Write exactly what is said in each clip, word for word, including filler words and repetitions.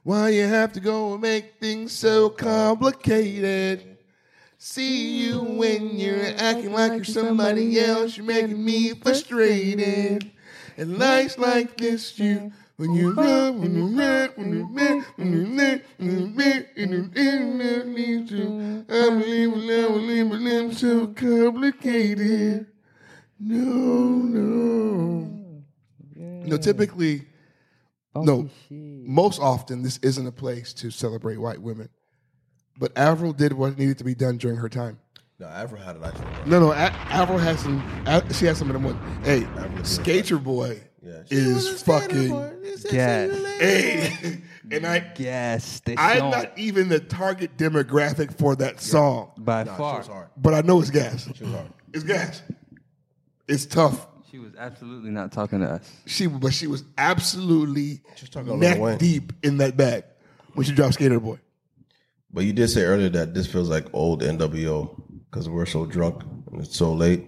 Why you have to go and make things so complicated? See you when you're acting like you're somebody else. You're making me frustrated. And nights like this, you when you love, when you make, when you make, when you make, when you make, and you didn't need to. I believe, I believe, I believe, so complicated. No, no. No, typically, no, most often, this isn't a place to celebrate white women. But Avril did what needed to be done during her time. No, Avril had a nice one. No, no, A- Avril has some, A- she has some of them ones. Hey, Skater Boy Yeah, is fucking, Yes. hey, and I, Yes. They I'm don't. not even the target demographic for that song, By Nah, she far. was hard. but I know it's gas. She was hard. It's gas. It's tough. She was absolutely not talking to us. She, but she was absolutely She was talking to Lil Wayne. neck deep in that bag when she dropped Skater Boy. But you did say earlier that this feels like old N W O because we're so drunk and it's so late.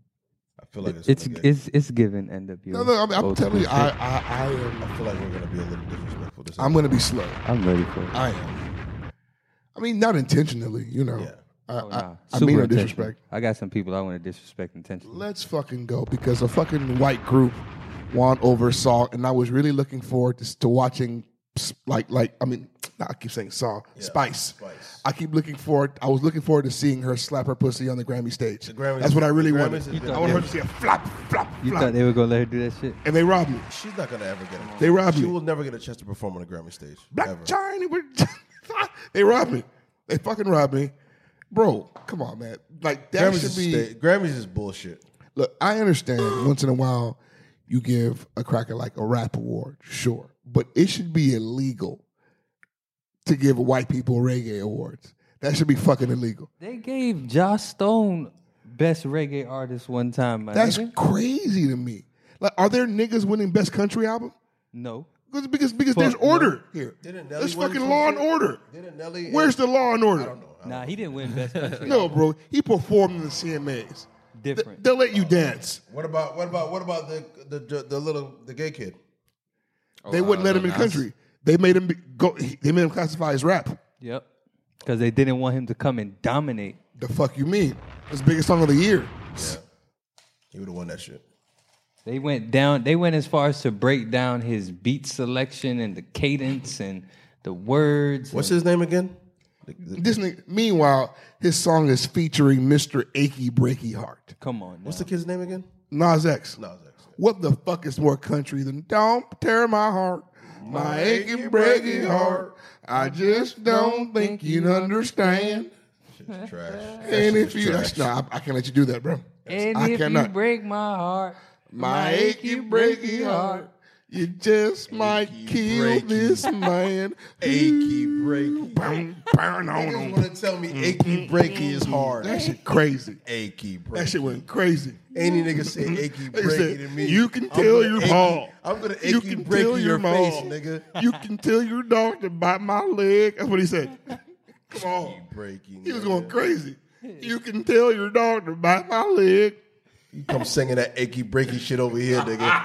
I feel like it's It's gonna get- it's it's given N W. No, no, I mean, I'm old telling you, school I, shit. I, I am. I feel like we're gonna be a little disrespectful. This I'm gonna be slow. I'm ready for it. I am. I mean, not intentionally, you know. Yeah. I, Oh, nah. I, I Super mean no intentional. disrespect. I got some people I want to disrespect intentionally. Let's fucking go because a fucking white group won over Saw, and I was really looking forward to, to watching, like, like I mean, nah, I keep saying Saw, Spice. Spice. I keep looking forward. I was looking forward to seeing her slap her pussy on the Grammy stage. The Grammys- That's what I really the wanted. Grammys is I want her to see a flop, flop, You flop, thought they were gonna let her do that shit? and they robbed me. She's not gonna ever get it. They robbed She me. will never get a chance to perform on a Grammy stage. Black ever. China, they robbed me. They fucking robbed me, bro. Come on, man. Like that Grammys should is be. sta- Grammys is bullshit. Look, I understand once in a while you give a cracker like a rap award, sure, but it should be illegal to give white people reggae awards. That should be fucking illegal. They gave Joss Stone best reggae artist one time, man. That's crazy to me. Like, are there niggas winning best country album? No. Because because, because Fuck there's no. order here. Didn't Nelly There's win fucking some law and shit? order. Didn't Nelly? Where's the law and order? I don't know. I don't Nah, he didn't win best country. No, bro. He performed in the C M As. Different. They'll let you dance. What about what about what about the the the, the little the gay kid? They wouldn't let him in the country. They made him be, go. They made him classify as rap. Yep. Because they didn't want him to come and dominate. The fuck you mean? It's the biggest song of the year. Yeah, he would have won that shit. They went down. They went as far as to break down his beat selection and the cadence and the words. What's and, his name again? The- the- This nigga, meanwhile, his song is featuring Mister Achy Breaky Heart. Come on. What's now. the kid's name again? Nas X. No, it's actually- What the fuck is more country than "Don't Tear My Heart, My Achy Breaky Heart"? I just don't think you'd understand. shit's trash. And if you, trash. no, I, I can't let you do that, bro. And I if cannot. you break my heart, My achy breaky heart, you just might kill breaky. this man. Achy breaky. Bam, bam, on, Niggas on. want to tell me achy breaky is hard. That shit crazy. Achy breaky. That shit went crazy. Any nigga say achy They breaky said, to me. you can I'm tell gonna your achy- mom. I'm gonna You achy can break tell your your face, mom. nigga. You can tell your dog to bite my leg. That's what he said. Come on. Breaky. He was nigga. going crazy. You can tell your dog to bite my leg. You come singing that achy breaky shit over here,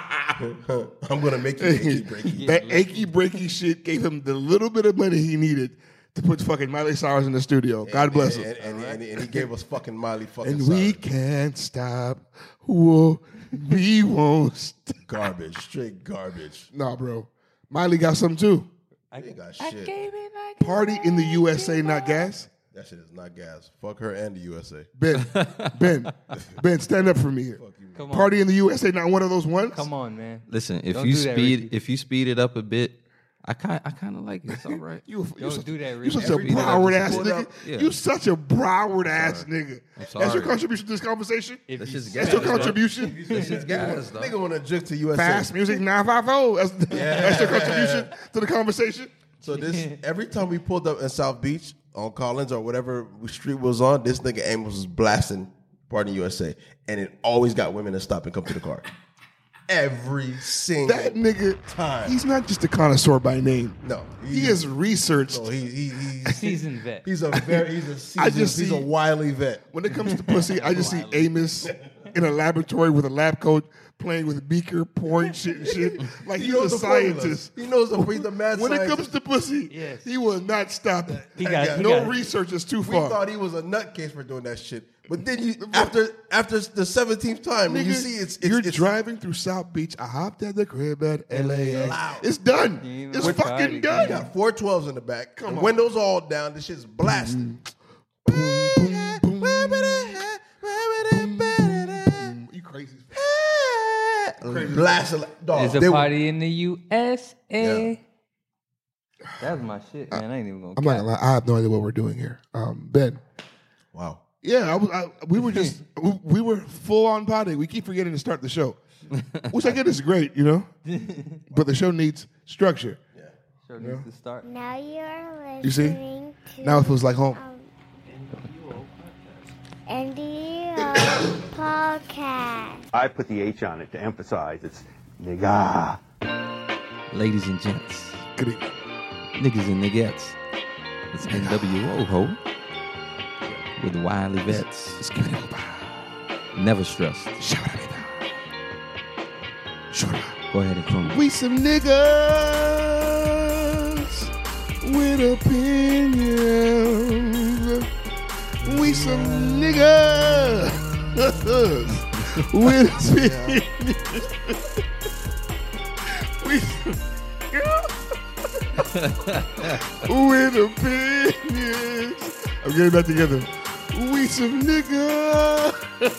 nigga. I'm gonna make you achy breaky. That achy breaky shit gave him the little bit of money he needed to put fucking Miley Cyrus in the studio. God bless him. And, and, and, and he gave us fucking Miley fucking And we Cyrus. can't stop. Whoa, we won't stop. Garbage, straight garbage. Nah, bro. Miley got some too. He ain't got shit. Party in the U S A, not gas. That shit is not gas. Fuck her and the U S A. Ben, Ben, Ben, stand up for me here. Come on. Party in the U S A, not one of those ones. Come on, man. Listen, if Don't you do that, speed Ricky. if you speed it up a bit, I kind I kind of like it. It's all right. You, you Don't such, do that, You Ricky. such a Every day I Broward just ass pulled nigga. up. Yeah. You such a Broward ass nigga. That's your sorry. contribution to this conversation. If That's you just That's gas. your contribution. That's just gas, though. Nigga want to jig to U S A. Fast music nine five zero. That's, that's your contribution to the conversation. So this every time we pulled up in South Beach on Collins or whatever street was on, this nigga Amos was blasting Party U S A, and it always got women to stop and come to the car. Every single That nigga, time. he's not just a connoisseur by name. No, He has researched. No, he, he, he's, seasoned vet. he's a very he's a seasoned, I just he's see- a wily vet. When it comes to pussy, I just see Amos in a laboratory with a lab coat playing with beaker, pouring shit and shit. Like he's a knows the formulas. scientist. He knows the, he's the mad When it scientist. comes to pussy, Yes. he will not stop it. He got- he no got- research is too We far. thought he was a nutcase for doing that shit. But then you, after after the seventeenth time, when you Nigga, see it's, it's you're it's, driving through South Beach. I hopped at the crib at L A X. Loud. It's done. You ain't It's even tried fucking it. done. You got four twelves in the back. Come the on. windows all down. This shit's blasting. You crazy? Blasting. Dog, There's a they were- party in the U S A. That's my shit, man. I ain't even gonna. I'm not cap. gonna lie. I have no idea what we're doing here. Um, Ben. Wow. Yeah, I was. I, we were just. we, we were full on potting. We keep forgetting to start the show, which I get is great, you know. But the show needs structure. Show needs to start. Now you're You see? listening to Now it feels like home. um, N D O podcast. I put the H on it to emphasize it's nigga. Ladies and gents, Good evening. niggas and niggettes, it's N W O ho with wily vets. Let's give it over. Never stressed. Shout out. Shout out. Go ahead and croon. We some niggas with opinions. We some niggas with opinions. We some with opinions. I'm getting that together. We some niggas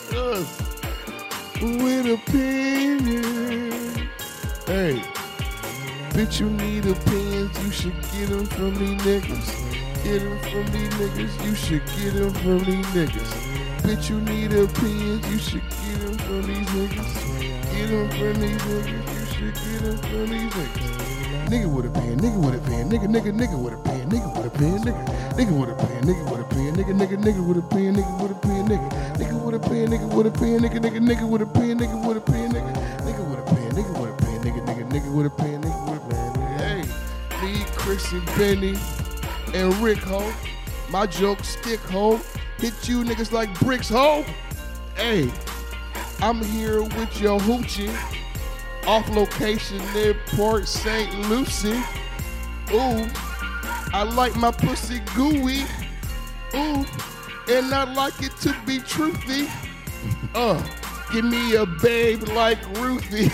with opinions. Hey, bitch, you need opinions. You should get them from these niggas. Get them from these niggas. You should get them from these niggas. Bitch, you need opinions. You should get them from these niggas. Get them from these niggas. You should get them from these niggas. Nigga with a pen, nigga with a pen, nigga, nigga, nigga with a pen, nigga with a pen, nigga, nigga with a pen, nigga with a pen, nigga, nigga, nigga with a pen, nigga with a pen, nigga, nigga with a pen, nigga with a pen, nigga, nigga, nigga with a pen, nigga with a pen, nigga, nigga with a pen, nigga with a pen, nigga, nigga, nigga with a pen, nigga with a pen. Hey, me, Chris and Benny and Rick ho, my joke stick ho, hit you niggas like bricks ho. Hey, I'm here with your hoochie. Off location near Port Saint Lucie. Ooh, I like my pussy gooey. Ooh, and I like it to be truthy. Uh, give me a babe like Ruthie.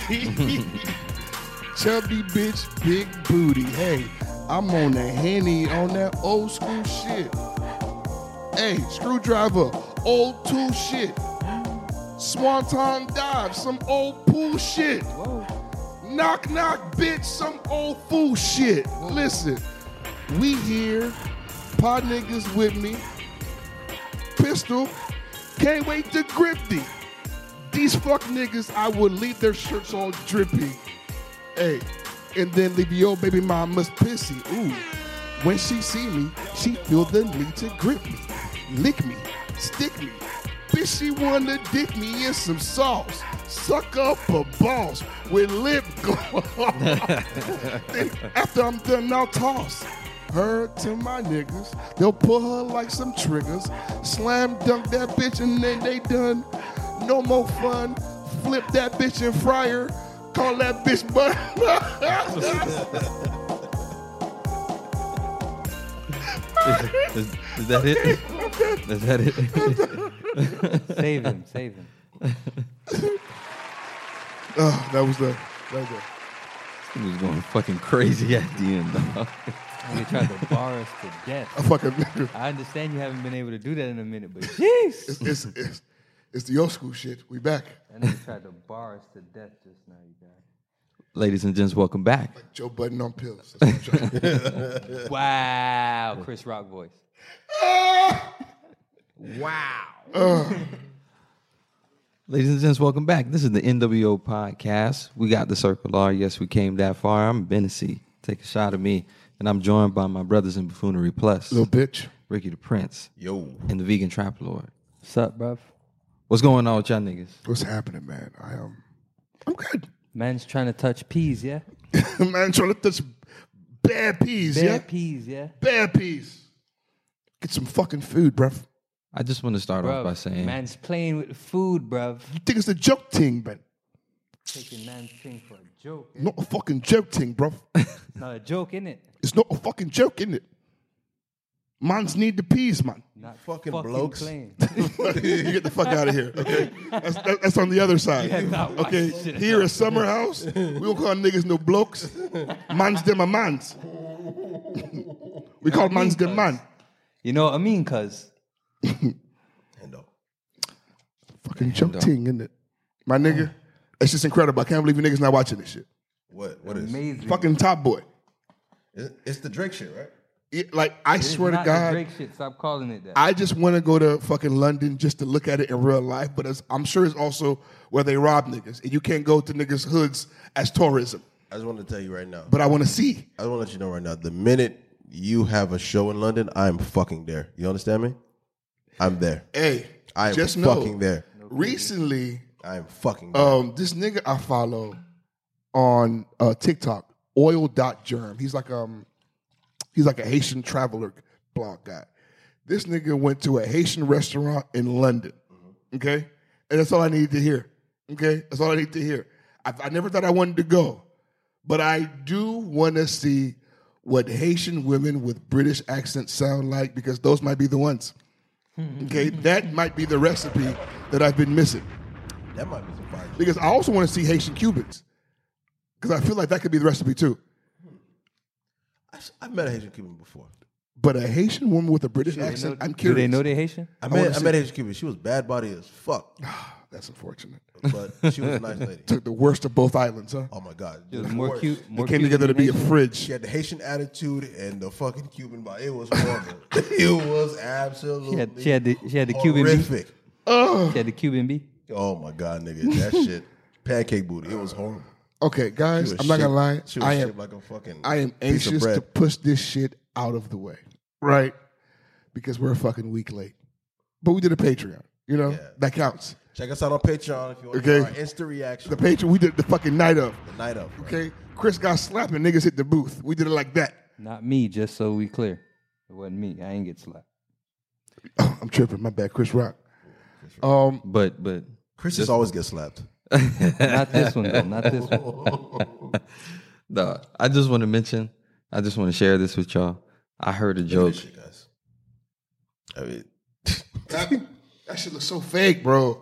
Chubby bitch, big booty. Hey, I'm on the Henny, on that old school shit. Hey, screwdriver, old tool shit. Swanton dive, some old pool shit. Whoa. Knock, knock, bitch, some old fool shit. Listen, we here, pod niggas with me. Pistol, can't wait to grip thee. These fuck niggas, I would leave their shirts all drippy. Hey, and then leave your baby mama's pissy. Ooh, when she see me, she feel the need to grip me, lick me, stick me. Bitch, she wanna dick me in some sauce. Suck up a balls with lip gloss. Then after I'm done, I'll toss her to my niggas. They'll pull her like some triggers. Slam dunk that bitch and then they done. No more fun. Flip that bitch and fry her. Call that bitch butt. Is, is that it? Is that it? Save him, save him. Oh, that was the. That was the. He was going fucking crazy at the end, dog. They tried to bar us to death. I fucking nigga. I understand you haven't been able to do that in a minute, but jeez. It's, it's, it's, it's the old school shit. We back. That nigga tried to bar us to death just now, you guys. Ladies and gents, welcome back. Joe Budden on pills. That's what I'm trying to- Wow, Chris Rock voice. Ladies and gents, welcome back. This is the N W O podcast. We got the Circle R. Yes, we came that far. I'm Benessy. Take a shot at me. And I'm joined by my brothers in Buffoonery Plus, Little bitch. Ricky the Prince, Yo. and the Vegan Trap Lord. What's up, bruv? What's going on with y'all niggas? What's happening, man? I um, I'm good. Man's trying to touch peas, yeah? Man, trying to touch bad peas, Bare yeah? peas, yeah? Bad peas. Get some fucking food, bruv. I just want to start off by Bruv, saying, man's playing with the food, bruv. You think it's a joke thing, but Taking man's thing for a joke. Not a fucking joke thing, bro. It's not a joke, innit? It's not a fucking joke, isn't it? Mans need the peas, man. Not Fucking blokes. playing. You get the fuck out of here, okay? That's, that, that's on the other side. Yeah, not watch Okay, this shit. here at Summer House, we don't call niggas no blokes. Mans them a mans. We call mans them man. You know what I mean, cuz? Hendo. Fucking joke thing, isn't it? My nigga, it's just incredible. I can't believe you niggas not watching this shit. What? What is? Amazing. Fucking Top Boy. It- It's the Drake shit, right? It- like, I It's swear to not the God, Drake shit. Stop calling it that. I just want to go to fucking London just to look at it in real life, but it's, I'm sure it's also where they rob niggas, and you can't go to niggas' hoods as tourism. I just want to tell you right now. But I want to see. I want to let you know right now. The minute you have a show in London, I'm fucking there. You understand me? I'm there. Hey, I am just know, fucking there. recently, I am fucking there. um, this nigga I follow on uh, TikTok, oil.germ. He's like um, he's like a Haitian traveler blog guy. This nigga went to a Haitian restaurant in London. Okay, and that's all I needed to hear. Okay, that's all I need to hear. I, I never thought I wanted to go, but I do want to see what Haitian women with British accents sound like, because those might be the ones. Okay, that might be the recipe that I've been missing. That might be some fire. Because I also want to see Haitian Cubans, because I feel like that could be the recipe too. I, I've met a Haitian Cuban before. But a Haitian woman with a British Do they accent, know- I'm Do curious. they know they're Haitian? I wanna met, I see- met a Haitian Cuban. She was bad body as fuck, That's unfortunate. but she was a nice lady. Took the worst of both islands, huh? Oh my god, It was The more worst. cute. They More came cute together to than be a Haitian. fridge. She had the Haitian attitude and the fucking Cuban body. It was horrible. it was absolutely. She had, she had the she had the Cuban B. horrific. She had the Cuban B. Oh my god, nigga, that shit, pancake booty. It was horrible. Okay, She guys, was I'm not gonna shaped- lie. She was I am shaped like a fucking. I am piece of anxious bread. to push this shit out of the way, right? Because we're a fucking week late. But we did a Patreon. You know Yeah. that counts. Check us out on Patreon if you want Okay. to hear our instant reaction. The Patreon we did the fucking night of. the night of. Right? Okay, Chris got slapped and niggas hit the booth. We did it like that. Not me, just so we clear. It wasn't me. I ain't get slapped. I'm tripping. My bad, Chris Rock. Um, But but Chris just always gets slapped. Not this one, though. Not this one. no, I just want to mention. I just want to share this with y'all. I heard a Look joke. at this shit, guys. I mean, that, that shit looks so fake, bro.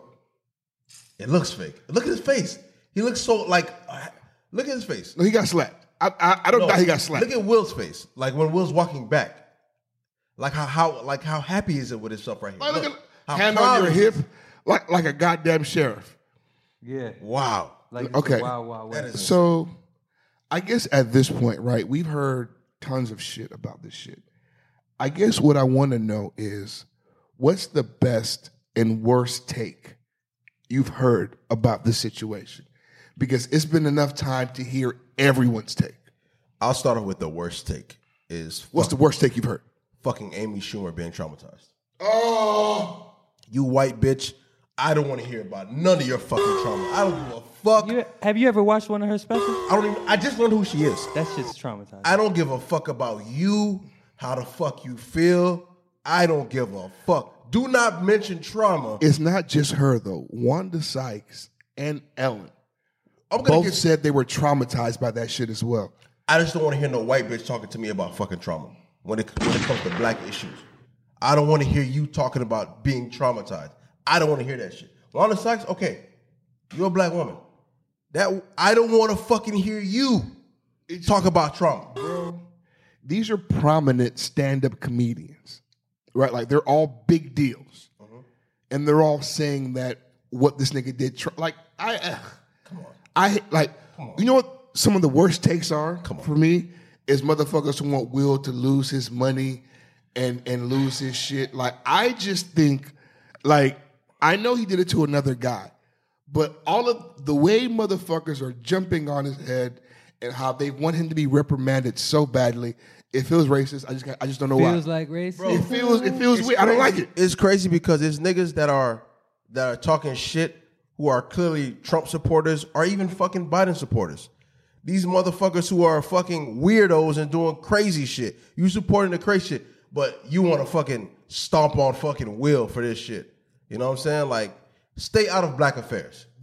it looks fake. Look at his face. He looks so like. uh, Look at his face. No, he got slapped. I I, I don't No, doubt he got slapped. Look at Will's face. Like when Will's walking back. Like how how like how happy is it with himself right here? Like, look Look, at how hand proud on your he hip, is. like like a goddamn sheriff. Yeah. Wow. Like it's Okay. a Wow, wow, wow. That is- So, I guess at this point, right, we've heard tons of shit about this shit. I guess what I want to know is, what's the best and worst take you've heard about this situation? Because it's been enough time to hear everyone's take. I'll start off with the worst take. Is What's the worst take you've heard? fucking Amy Schumer being traumatized? Oh, You white bitch. I don't want to hear about none of your fucking trauma. I don't give a fuck. You, have you ever watched one of her specials? I don't even. I just learned who she is. That shit's traumatizing. I don't give a fuck about you, how the fuck you feel. I don't give a fuck. Do not mention trauma. it's not just her though. Wanda Sykes and Ellen I'm gonna both get. said they were traumatized by that shit as well. I just don't want to hear no white bitch talking to me about fucking trauma when it when it comes to black issues. I don't want to hear you talking about being traumatized. I don't want to hear that shit. Wanda Sykes, okay, you're a black woman. That I don't want to fucking hear you talk about trauma. Bro, these are prominent stand-up comedians, right? Like they're all big deals, and they're all saying that what this nigga did. Tr- like I, uh, Come on. I like. You know what? Some of the worst takes are Come on. for me is motherfuckers who want Will to lose his money and and lose his shit. Like I just think, like I know he did it to another guy, but all of the way motherfuckers are jumping on his head and how they want him to be reprimanded so badly, it feels racist. I just can't- I just don't know Feels why. like race. It feels it feels weird. I don't like it. It's crazy because it's niggas that are that are talking shit who are clearly Trump supporters or even fucking Biden supporters. These motherfuckers who are fucking weirdos and doing crazy shit. You supporting the crazy shit, but you want to fucking stomp on fucking Will for this shit. You know what I'm saying? Like, stay out of black affairs.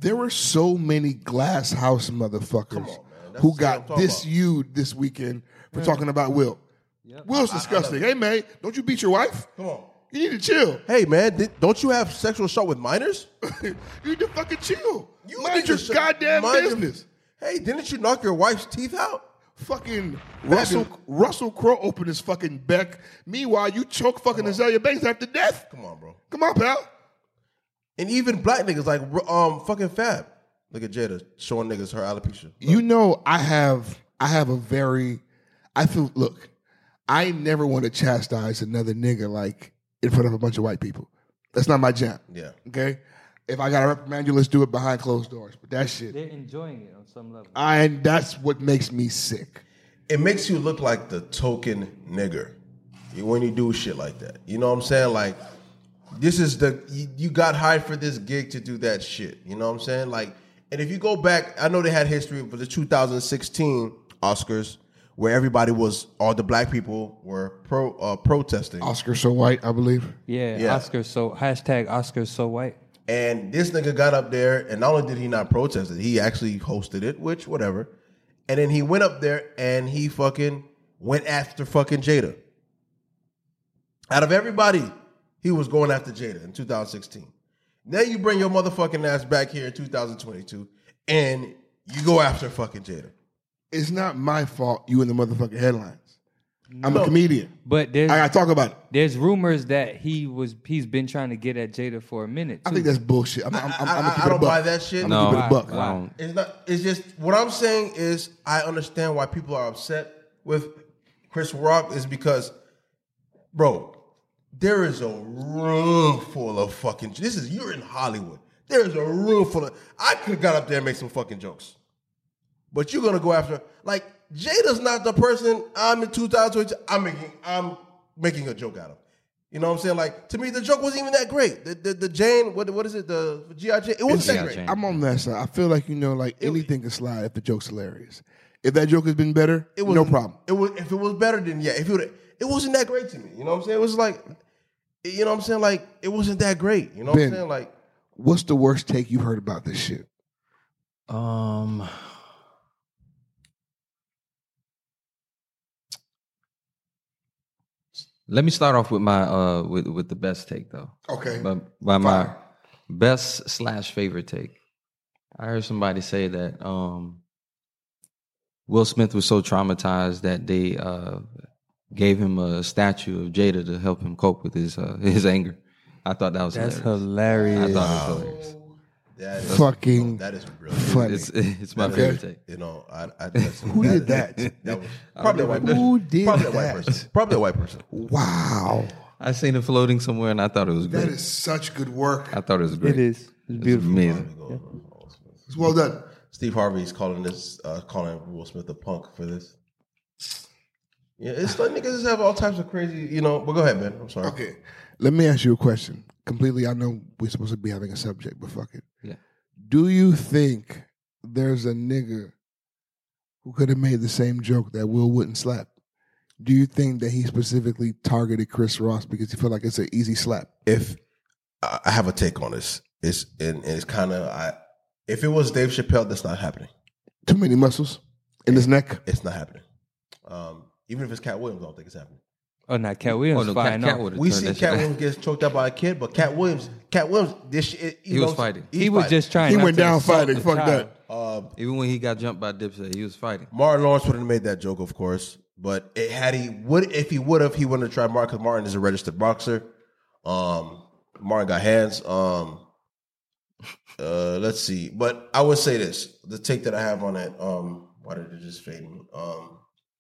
There were so many glass house motherfuckers on, man. That's who what I'm got talking disused this weekend for talking about Will. Will's disgusting. Hey, man, don't you beat your wife? Come on. You need to chill. Hey, man, did, don't you have sexual assault with minors? You need to fucking chill. You Mind need your to sh- goddamn mind your- business. Hey, didn't you knock your wife's teeth out? Fucking Russell Russell Crowe opened his fucking Beck. Meanwhile, you choke fucking Azalea Banks after death. Come on, bro. Come on, pal. And even black niggas like um fucking Fab. Look at Jada showing niggas her alopecia. You know, I have I have a very I feel look, I never want to chastise another nigga like in front of a bunch of white people. That's not my jam. Yeah. Okay? If I gotta reprimand you, let's do it behind closed doors. But that shit. They're enjoying it on some level. I, and that's what makes me sick. It makes you look like the token nigger when you do shit like that. You know what I'm saying? Like, this is the, you, you got hired for this gig to do that shit. You know what I'm saying? Like, and if you go back, I know they had history for the two thousand sixteen Oscars where everybody was, all the black people were pro uh, protesting. Oscar so white, I believe. Yeah, Yeah. Oscar so hashtag Oscar so white. And this nigga got up there, and not only did he not protest it, he actually hosted it, which, whatever. And then he went up there and he fucking went after fucking Jada. Out of everybody, he was going after Jada in two thousand sixteen. Now you bring your motherfucking ass back here in two thousand twenty-two and you go after fucking Jada. It's not my fault you in the motherfucking headlines. I'm No. a comedian. But there's I gotta talk about it. there's rumors that he was he's been trying to get at Jada for a minute. I too. think that's bullshit. I'm, I'm, I'm, I'm I, gonna I, keep I it a don't buck. buy that shit. I'm No, gonna keep it a buck. I don't. It's not. It's just what I'm saying is I understand why people are upset with Chris Rock is because, bro, there is a room full of fucking. This is you're in Hollywood. There is a room full of. I could have got up there and make some fucking jokes, but you're gonna go after like Jada's not the person. I'm in two thousand twenty. I'm making. I'm making a joke out of. You know what I'm saying? Like to me, the joke wasn't even that great. The the, the Jane, what what is it? The G I. Jane. It wasn't It's- that great. Jane. I'm on that side. I feel like you know, like anything can slide if the joke's hilarious. If that joke has been better, It was no problem. It was if it was better than yeah. If it would, it wasn't that great to me. You know what I'm saying? It was like, you know what I'm saying? Like it wasn't that great. You know what Ben. I'm saying? Like What's the worst take you've heard about this shit? Um, let me start off with my uh with with the best take though. Okay. By, by my Fire. best slash favorite take. I heard somebody say that um Will Smith was so traumatized that they uh gave him a statue of Jada to help him cope with his uh, his anger. I thought that was That's hilarious. hilarious. I thought it was hilarious. that is Fucking that is really funny. It's it's my Okay. favorite take. you know. I, I that's, Who did that? That was probably a white person. Who did Probably a white that? person. Probably a white person. Wow. I seen it floating somewhere and I thought it was great. That is such good work. I thought it was great. It is. It's It's beautiful. amazing. It's well done. Steve Harvey's calling this uh, calling Will Smith a punk for this. Yeah, it's like niggas just have all types of crazy, you know. But go ahead, man. I'm sorry. Okay. Let me ask you a question. Completely, I know we're supposed to be having a subject, but fuck it. Yeah. Do you think there's a nigga who could have made the same joke that Will wouldn't slap? Do you think that he specifically targeted Chris Ross because he felt like it's an easy slap? If I I have a take on this, it's and, and it's kind of I. If it was Dave Chappelle, that's not happening. Too many muscles in his neck? It's not happening. Um, even if it's Cat Williams, I don't think it's happening. Oh, not Cat Williams. Oh, no, fine. Cat, Cat no. would've We turned see that shit Cat back. Williams gets choked out by a kid, but Cat Williams, Cat Williams, this shit, He was fighting. He was just trying. He not went to down assault fighting. the Fuck child. that. Um, Even when he got jumped by Dipset, he was fighting. Martin Lawrence would have made that joke, of course, but it, had he would, if he would have, he wouldn't have tried Martin because Martin is a registered boxer. Um, Martin got hands. Um, uh, let's see, but I would say this: the take that I have on that. Um, why did it just fade me? Um,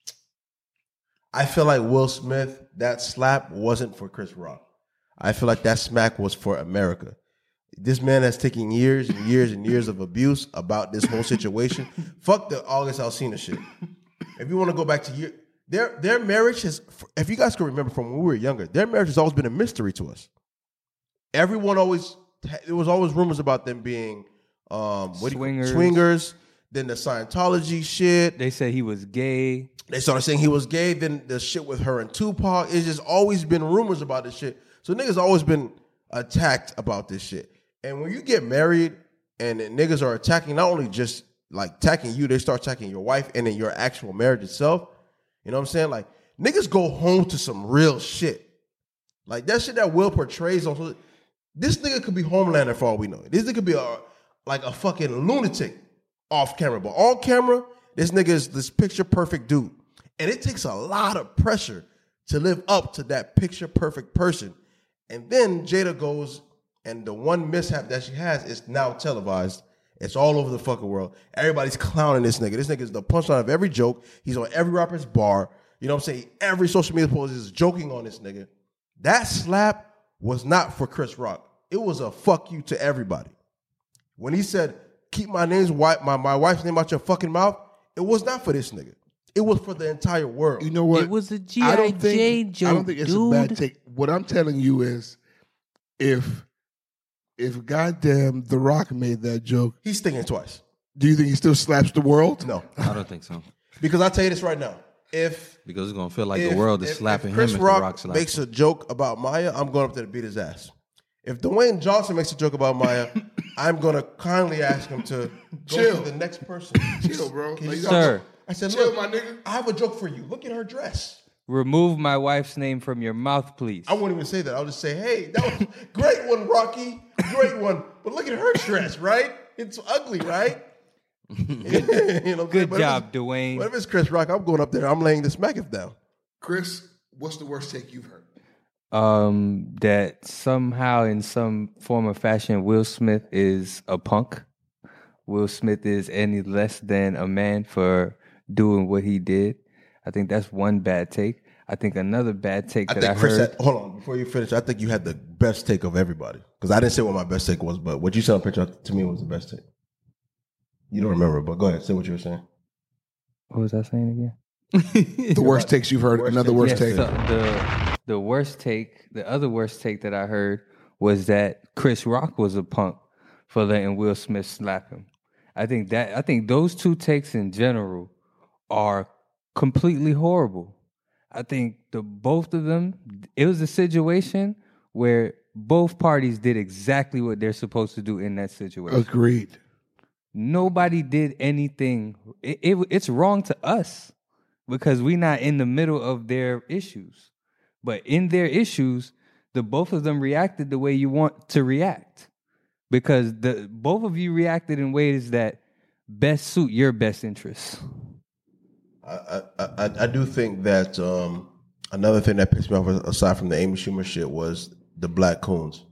I feel like Will Smith, that slap wasn't for Chris Rock. I feel like that smack was for America. This man has taken years and years and years of abuse about this whole situation. Fuck the August Alsina shit. If you want to go back to year, their their marriage has, if you guys can remember from when we were younger, their marriage has always been a mystery to us. Everyone always, there was always rumors about them being um, what do you- Swingers. swingers. Then the Scientology shit. They said he was gay. They started saying he was gay. Then the shit with her and Tupac. It's just always been rumors about this shit. So niggas always been attacked about this shit. And when you get married, and then niggas are attacking not only just like attacking you, they start attacking your wife and then your actual marriage itself. You know what I'm saying? Like niggas go home to some real shit. Like that shit that Will portrays on. This nigga could be Homelander for all we know. This nigga could be a like a fucking lunatic off camera, but on camera, this nigga is this picture perfect dude. And it takes a lot of pressure to live up to that picture perfect person. And then Jada goes, and the one mishap that she has is now televised. It's all over the fucking world. Everybody's clowning this nigga. This nigga is the punchline of every joke. He's on every rapper's bar. You know what I'm saying? Every social media post is joking on this nigga. That slap was not for Chris Rock. It was a fuck you to everybody. When he said, keep my name's wife, my, my wife's name out your fucking mouth, it was not for this nigga. It was for the entire world. You know what? It was a G I I don't J think, joke, I don't think it's dude. a bad take. What I'm telling you is, if if goddamn The Rock made that joke, He's thinking twice. do you think he still slaps the world? No. I don't think so. Because I'll tell you this right now. If Because it's gonna feel like if, the world is if- slapping if Chris him if Rock the Rock slaps makes him. a joke about Maya, I'm going up there to beat his ass. If Dwayne Johnson makes a joke about Maya, I'm going to kindly ask him to go Chill. to the next person. Chill, bro. Can Like, you- Sir. I said, Chill, look, my nigga. I have a joke for you. Look at her dress. Remove my wife's name from your mouth, please. I won't even say that. I'll just say, hey, that was a great one, Rocky. Great one. But look at her dress, right? It's ugly, right? you know what I'm saying? Good But if job, it's- Dwayne. But if it's Chris Rock, I'm going up there. I'm laying the smacketh down. Chris, what's the worst take you've heard? Um, that somehow, in some form or fashion, Will Smith is a punk. Will Smith is any less than a man for doing what he did. I think that's one bad take. I think another bad take I that think I Chris heard. had, hold on, before you finish, I think you had the best take of everybody. Because I didn't say what my best take was, but what you said on picture to me was the best take. You don't remember, but go ahead, say what you were saying. what was I saying again? The worst takes you've heard. Worst Another take. worst Yes, take. so the the worst take, the other worst take that I heard was that Chris Rock was a punk for letting Will Smith slap him. I think that I think those two takes in general are completely horrible. I think the both of them, it was a situation where both parties did exactly what they're supposed to do in that situation. Agreed. Nobody did anything. It, it, it's wrong to us because we're not in the middle of their issues. But in their issues, the both of them reacted the way you want to react because the both of you reacted in ways that best suit your best interests. I, I, I, I do think that um, another thing that pissed me off, aside from the Amy Schumer shit, was the Black Coons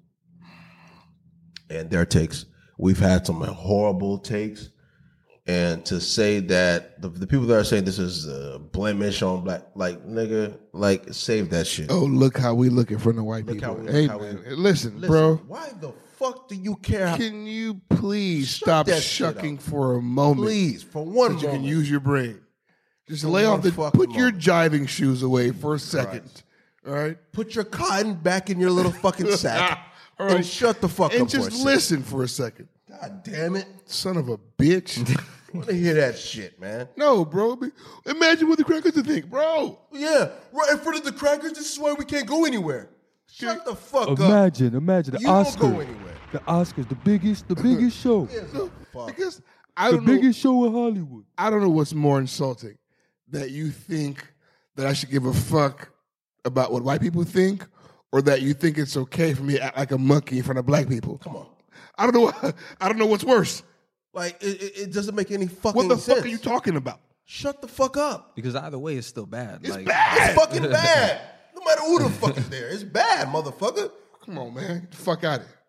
and their takes. We've had some horrible takes, and to say that the, the people that are saying this is a blemish on black, like nigga, like save that shit. Oh, look how we looking for the white Look people. how we- hey, how we- man, listen, Listen, bro. why the fuck do you care? How, Can you please Shut stop that shit shucking up. for a moment? please, for one so you moment, can use your brain. Just For lay one off the. fucking Put your moment. jiving shoes away for a second. Christ. All right. put your cotton back in your little fucking sack All right. and shut the fuck And up for a just second. listen for a second. God damn it! Son of a bitch. I want to hear that shit, man. No, bro. Imagine what the crackers would think, bro. Yeah, right in front of the crackers. This is why we can't go anywhere. Shut the fuck up. Imagine, imagine the You don't Oscar. go anywhere. The Oscars, the biggest, the biggest show. Fuck. Because I The don't know. biggest show in Hollywood. I don't know what's more insulting, that you think that I should give a fuck about what white people think, or that you think it's okay for me to act like a monkey in front of black people. Come on. I don't know. What, I don't know what's worse. Like it, it, it doesn't make any fucking What the sense. fuck are you talking about? Shut the fuck up. Because either way, it's still bad. It's like, bad. It's fucking bad. No matter who the fuck is there, it's bad, motherfucker. Come on, man. Get the fuck out of here.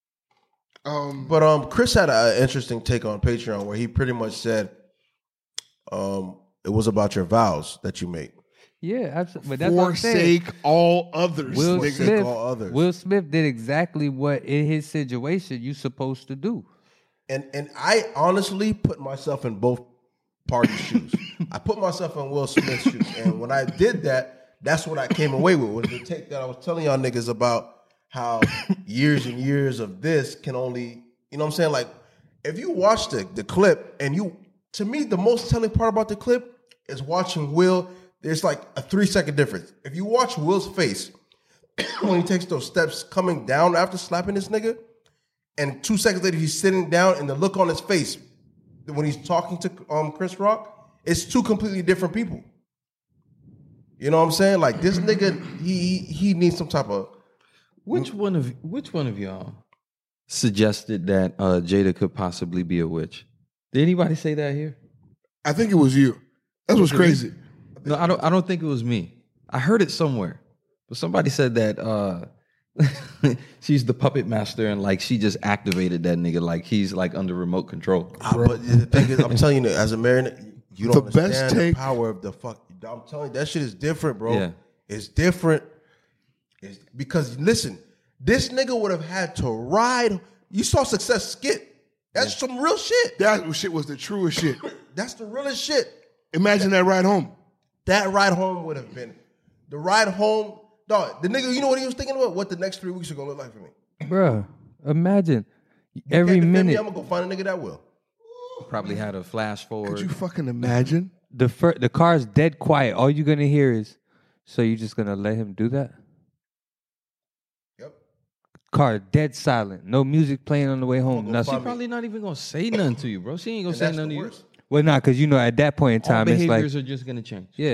Um, But um, Chris had an interesting take on Patreon where he pretty much said, um, it was about your vows that you make. Yeah, absolutely. But that's what I'm saying. forsake all others. Will nigga. Forsake Smith, all others. Will Smith did exactly what in his situation you supposed to do. And and I honestly put myself in both parties' shoes. I put myself in Will Smith's shoes, and when I did that, that's what I came away with. Was the take that I was telling y'all niggas about how years and years of this can only, you know what I'm saying? Like, if you watch the the clip, and you, to me, the most telling part about the clip is watching Will. There's like a three second difference. If you watch Will's face when he takes those steps coming down after slapping this nigga, and two seconds later he's sitting down, and the look on his face when he's talking to um, Chris Rock, it's two completely different people. You know what I'm saying? Like this nigga, he he needs some type of. Which one of which one of y'all suggested that uh, Jada could possibly be a witch? Did anybody say that here? I think it was you. That's what's crazy. No, I don't. I don't think it was me. I heard it somewhere, but somebody said that uh, she's the puppet master and like she just activated that nigga like he's like under remote control. Ah, but the thing is, I'm telling you, as a married, you don't The best understand take- the power of the fuck. I'm telling you, that shit is different, bro. Yeah. It's different. It's because listen, this nigga would have had to ride. You saw Success skit. That's some real shit. That shit was the truest shit. That's the realest shit. Imagine that ride home. That ride home would have been the ride home. Dog, the nigga, you know what he was thinking about? What the next three weeks are gonna look like for me. Bruh, imagine You every can't defend me, minute. I'm gonna go find a nigga that will. Probably had a flash forward. Could you fucking imagine? The fir- the car's dead quiet. All you're gonna hear is, so you just gonna let him do that? Yep. Car dead silent. No music playing on the way home. go Nothing. find Probably not even gonna say nothing to you, bro. She ain't gonna And say that's nothing the to you. worst. Well, not because you know at that point in All time it's like, behaviors are just gonna change. yeah,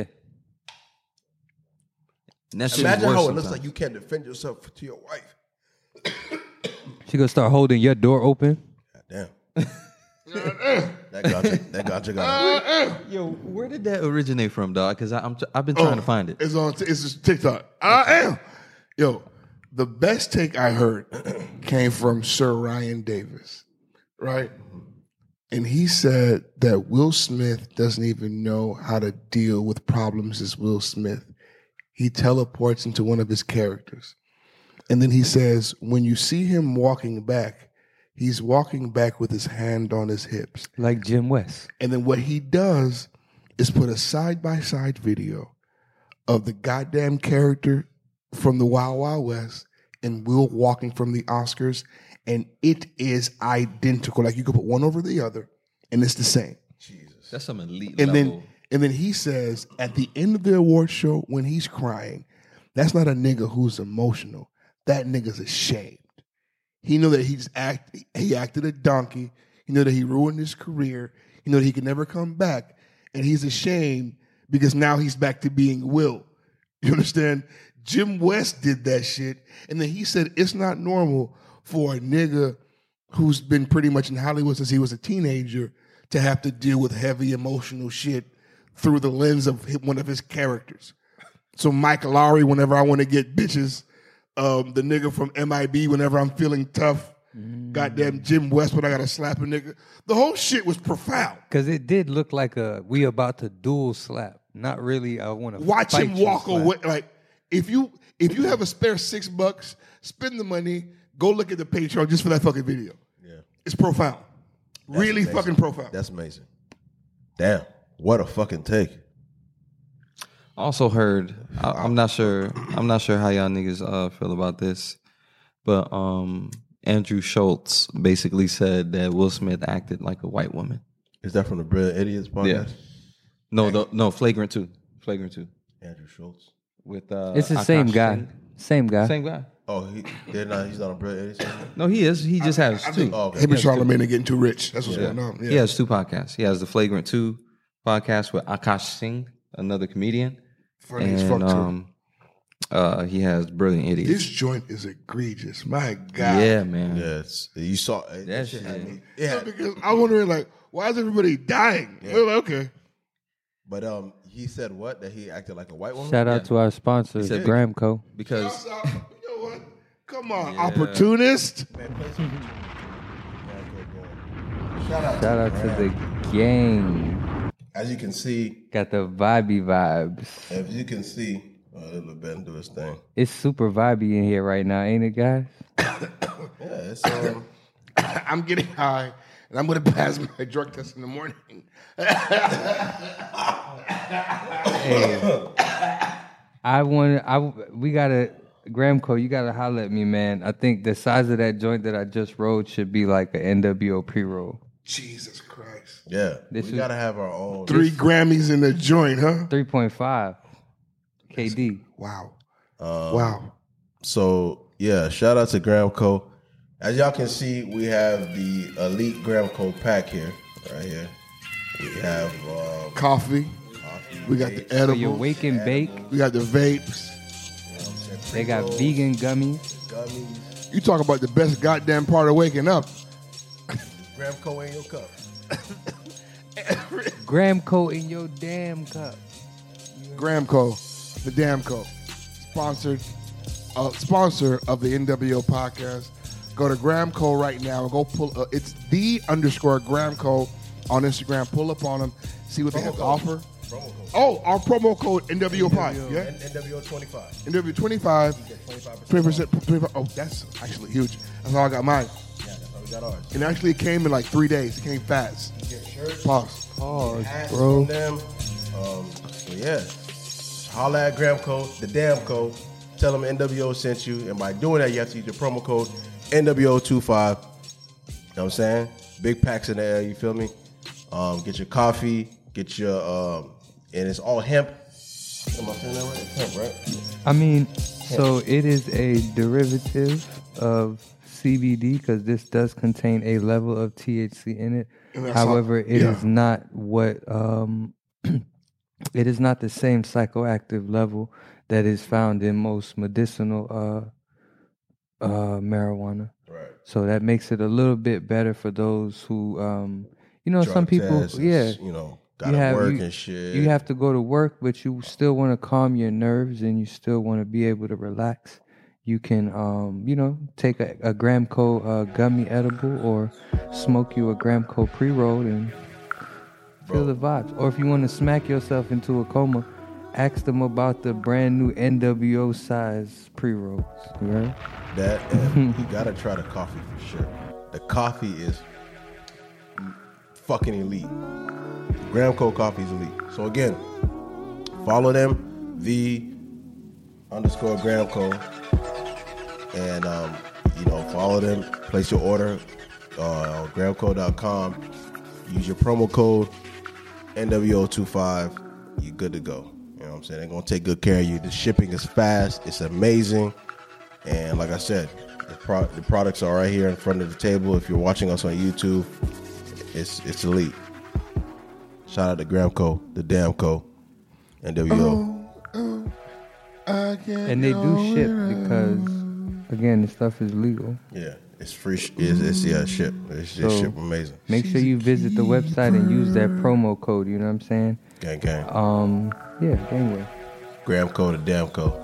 And that shit is Imagine worse how it looks sometimes. like you can't defend yourself to your wife. she gonna start holding your door open. God damn. that gotcha. That gotcha. Got Yo, where did that originate from, dog? Because I'm I've been trying to find it. It's on. It's just TikTok. I am. Yo, the best take I heard came from Sir Ryan Davis, right? And he said that Will Smith doesn't even know how to deal with problems as Will Smith. He teleports into one of his characters. And then he says, when you see him walking back, he's walking back with his hand on his hips. Like Jim West. And then what he does is put a side-by-side video of the goddamn character from the Wild Wild West and Will walking from the Oscars, and it is identical. Like you could put one over the other, and it's the same. That's some elite And level. then and then he says at the end of the award show when he's crying, that's not a nigga who's emotional. That nigga's ashamed. He knew that he's act he acted a donkey. He knew that he ruined his career. He knew that he could never come back. And he's ashamed because now he's back to being Will. You understand? Jim West did that shit. And then he said it's not normal for a nigga who's been pretty much in Hollywood since he was a teenager to have to deal with heavy emotional shit through the lens of hi- one of his characters. So Mike Lowry, whenever I want to get bitches, um, the nigga from M I B, whenever I'm feeling tough, goddamn Jim West, when I got to slap a nigga. The whole shit was profound. Because it did look like a we about to duel slap. Not really. I want to Watch fight him you walk slap. away. Like if you if you have a spare six bucks, spend the money. Go look at the Patreon just for that fucking video. Yeah. It's profound. really amazing. fucking profound. That's amazing. Damn. What a fucking take. Also heard, I, I'm not sure. I'm not sure how y'all niggas uh, feel about this, but um, Andrew Schultz basically said that Will Smith acted like a white woman. Is that from the Brilliant Idiots podcast? Yeah. No, no, no. Flagrant two. Flagrant two. Andrew Schultz. With uh, It's the Akash same guy. Singh. Same guy. Same guy. Oh, he, they're not. He's not a Brilliant Idiots. No, he is. He just has I two. think Oh, okay. him and Yes, Charlamagne are getting too rich. That's what's going on. Yeah. He has two podcasts. He has the Flagrant two podcast with Akash Singh, another comedian. Funny as and fuck, too. um, uh, he has Brilliant Idiots. This joint is egregious. My God. Yeah, man. Yeah, it's, you saw that, That shit. shit. Had me, Yeah, yeah, because I'm wondering, like, why is everybody dying? We're like, okay. but um, he said what? That he acted like a white woman. Shout out to our sponsor, said- Gramco. Because You know what? Come on, opportunist. Shout out. Shout out to the gang. As you can see, Got the vibey vibes. as you can see, uh, little Ben do his thing. It's super vibey in here right now, ain't it, guys? Yeah, it's um. I'm getting high, and I'm going to pass my drug test in the morning. Hey, I want. I we gotta Gramco. You gotta holler at me, man. I think the size of that joint that I just rolled should be like an N W O pre-roll. Jesus Christ. Yeah, This we is- gotta have our own. Three Grammys in the joint, huh? Three point five K D. Wow. Um, Wow. So yeah, shout out to Gramco. As y'all can see, we have the Elite Graham Cole pack here, right here. We have um, Coffee. coffee, We got the vapes, So edibles. your wake and bake. We got the vapes. you know what I'm saying, They got pre-rolls, vegan gummies. gummies. You talk about the best goddamn part of waking up. Graham Cole in your cup. Graham coat in your damn cup. Gramco, the Damco, sponsored, uh, sponsor of the N W O podcast. Go to Gramco right now and go pull. Uh, it's the underscore Gramco on Instagram. Pull up on them, see what they have to offer. Promo code. Oh, our promo code N W O pod, yeah, N- NWO twenty-five. N W O twenty-five, twenty percent, twenty-five. Oh, that's actually huge. That's how I got mine. Yeah, that's how we got ours. And actually, it came in like three days. It came fast. Get shirts, Pause. Oh, hats bro. from them. Um, so yeah, holla at Graham Code, the damn code. Tell them N W O sent you, and by doing that, you have to use the promo code N W O twenty-five. You know what I'm saying? Big packs in the air. You feel me? Um, get your coffee. Get your um, and it's all hemp. Am I saying that right? It's hemp, right? I mean, so it is a derivative of C B D because this does contain a level of T H C in it. And that's However, all- it yeah. is not what um, it is not the same psychoactive level that is found in most medicinal uh, uh, marijuana. Right. So that makes it a little bit better for those who, um, you know, some Drug people, tests, yeah, you know, gotta you have- work you- and shit. you have to go to work, but you still want to calm your nerves and you still want to be able to relax. You can, um, you know, take a, a Gramco uh, gummy edible or smoke you a Gramco pre-roll and feel the vibes. Or if you want to smack yourself into a coma, ask them about the brand new N W O size pre-rolls. You heard? that, and you gotta try the coffee for sure. The coffee is fucking elite. Graham Cole coffee is elite. So again, follow them, the underscore Graham Cole, and um, you know, follow them. Place your order uh, on graham cole dot com. Use your promo code N W O twenty-five. You're good to go. You know what I'm saying? They're gonna take good care of you. The shipping is fast. It's amazing. And like I said, the, pro- the products are right here in front of the table. If you're watching us on YouTube, it's it's elite. Shout out to Gramco, the damn co, N W O. Oh, I can't And they do go ship around. because, again, the stuff is legal. Yeah, it's free. Sh- it's, it's yeah, ship. It's, it's So- ship amazing. Make sure you visit the website and use that promo code. You know what I'm saying? Gang gang. Um, yeah, gangway. Gramco, the damn co.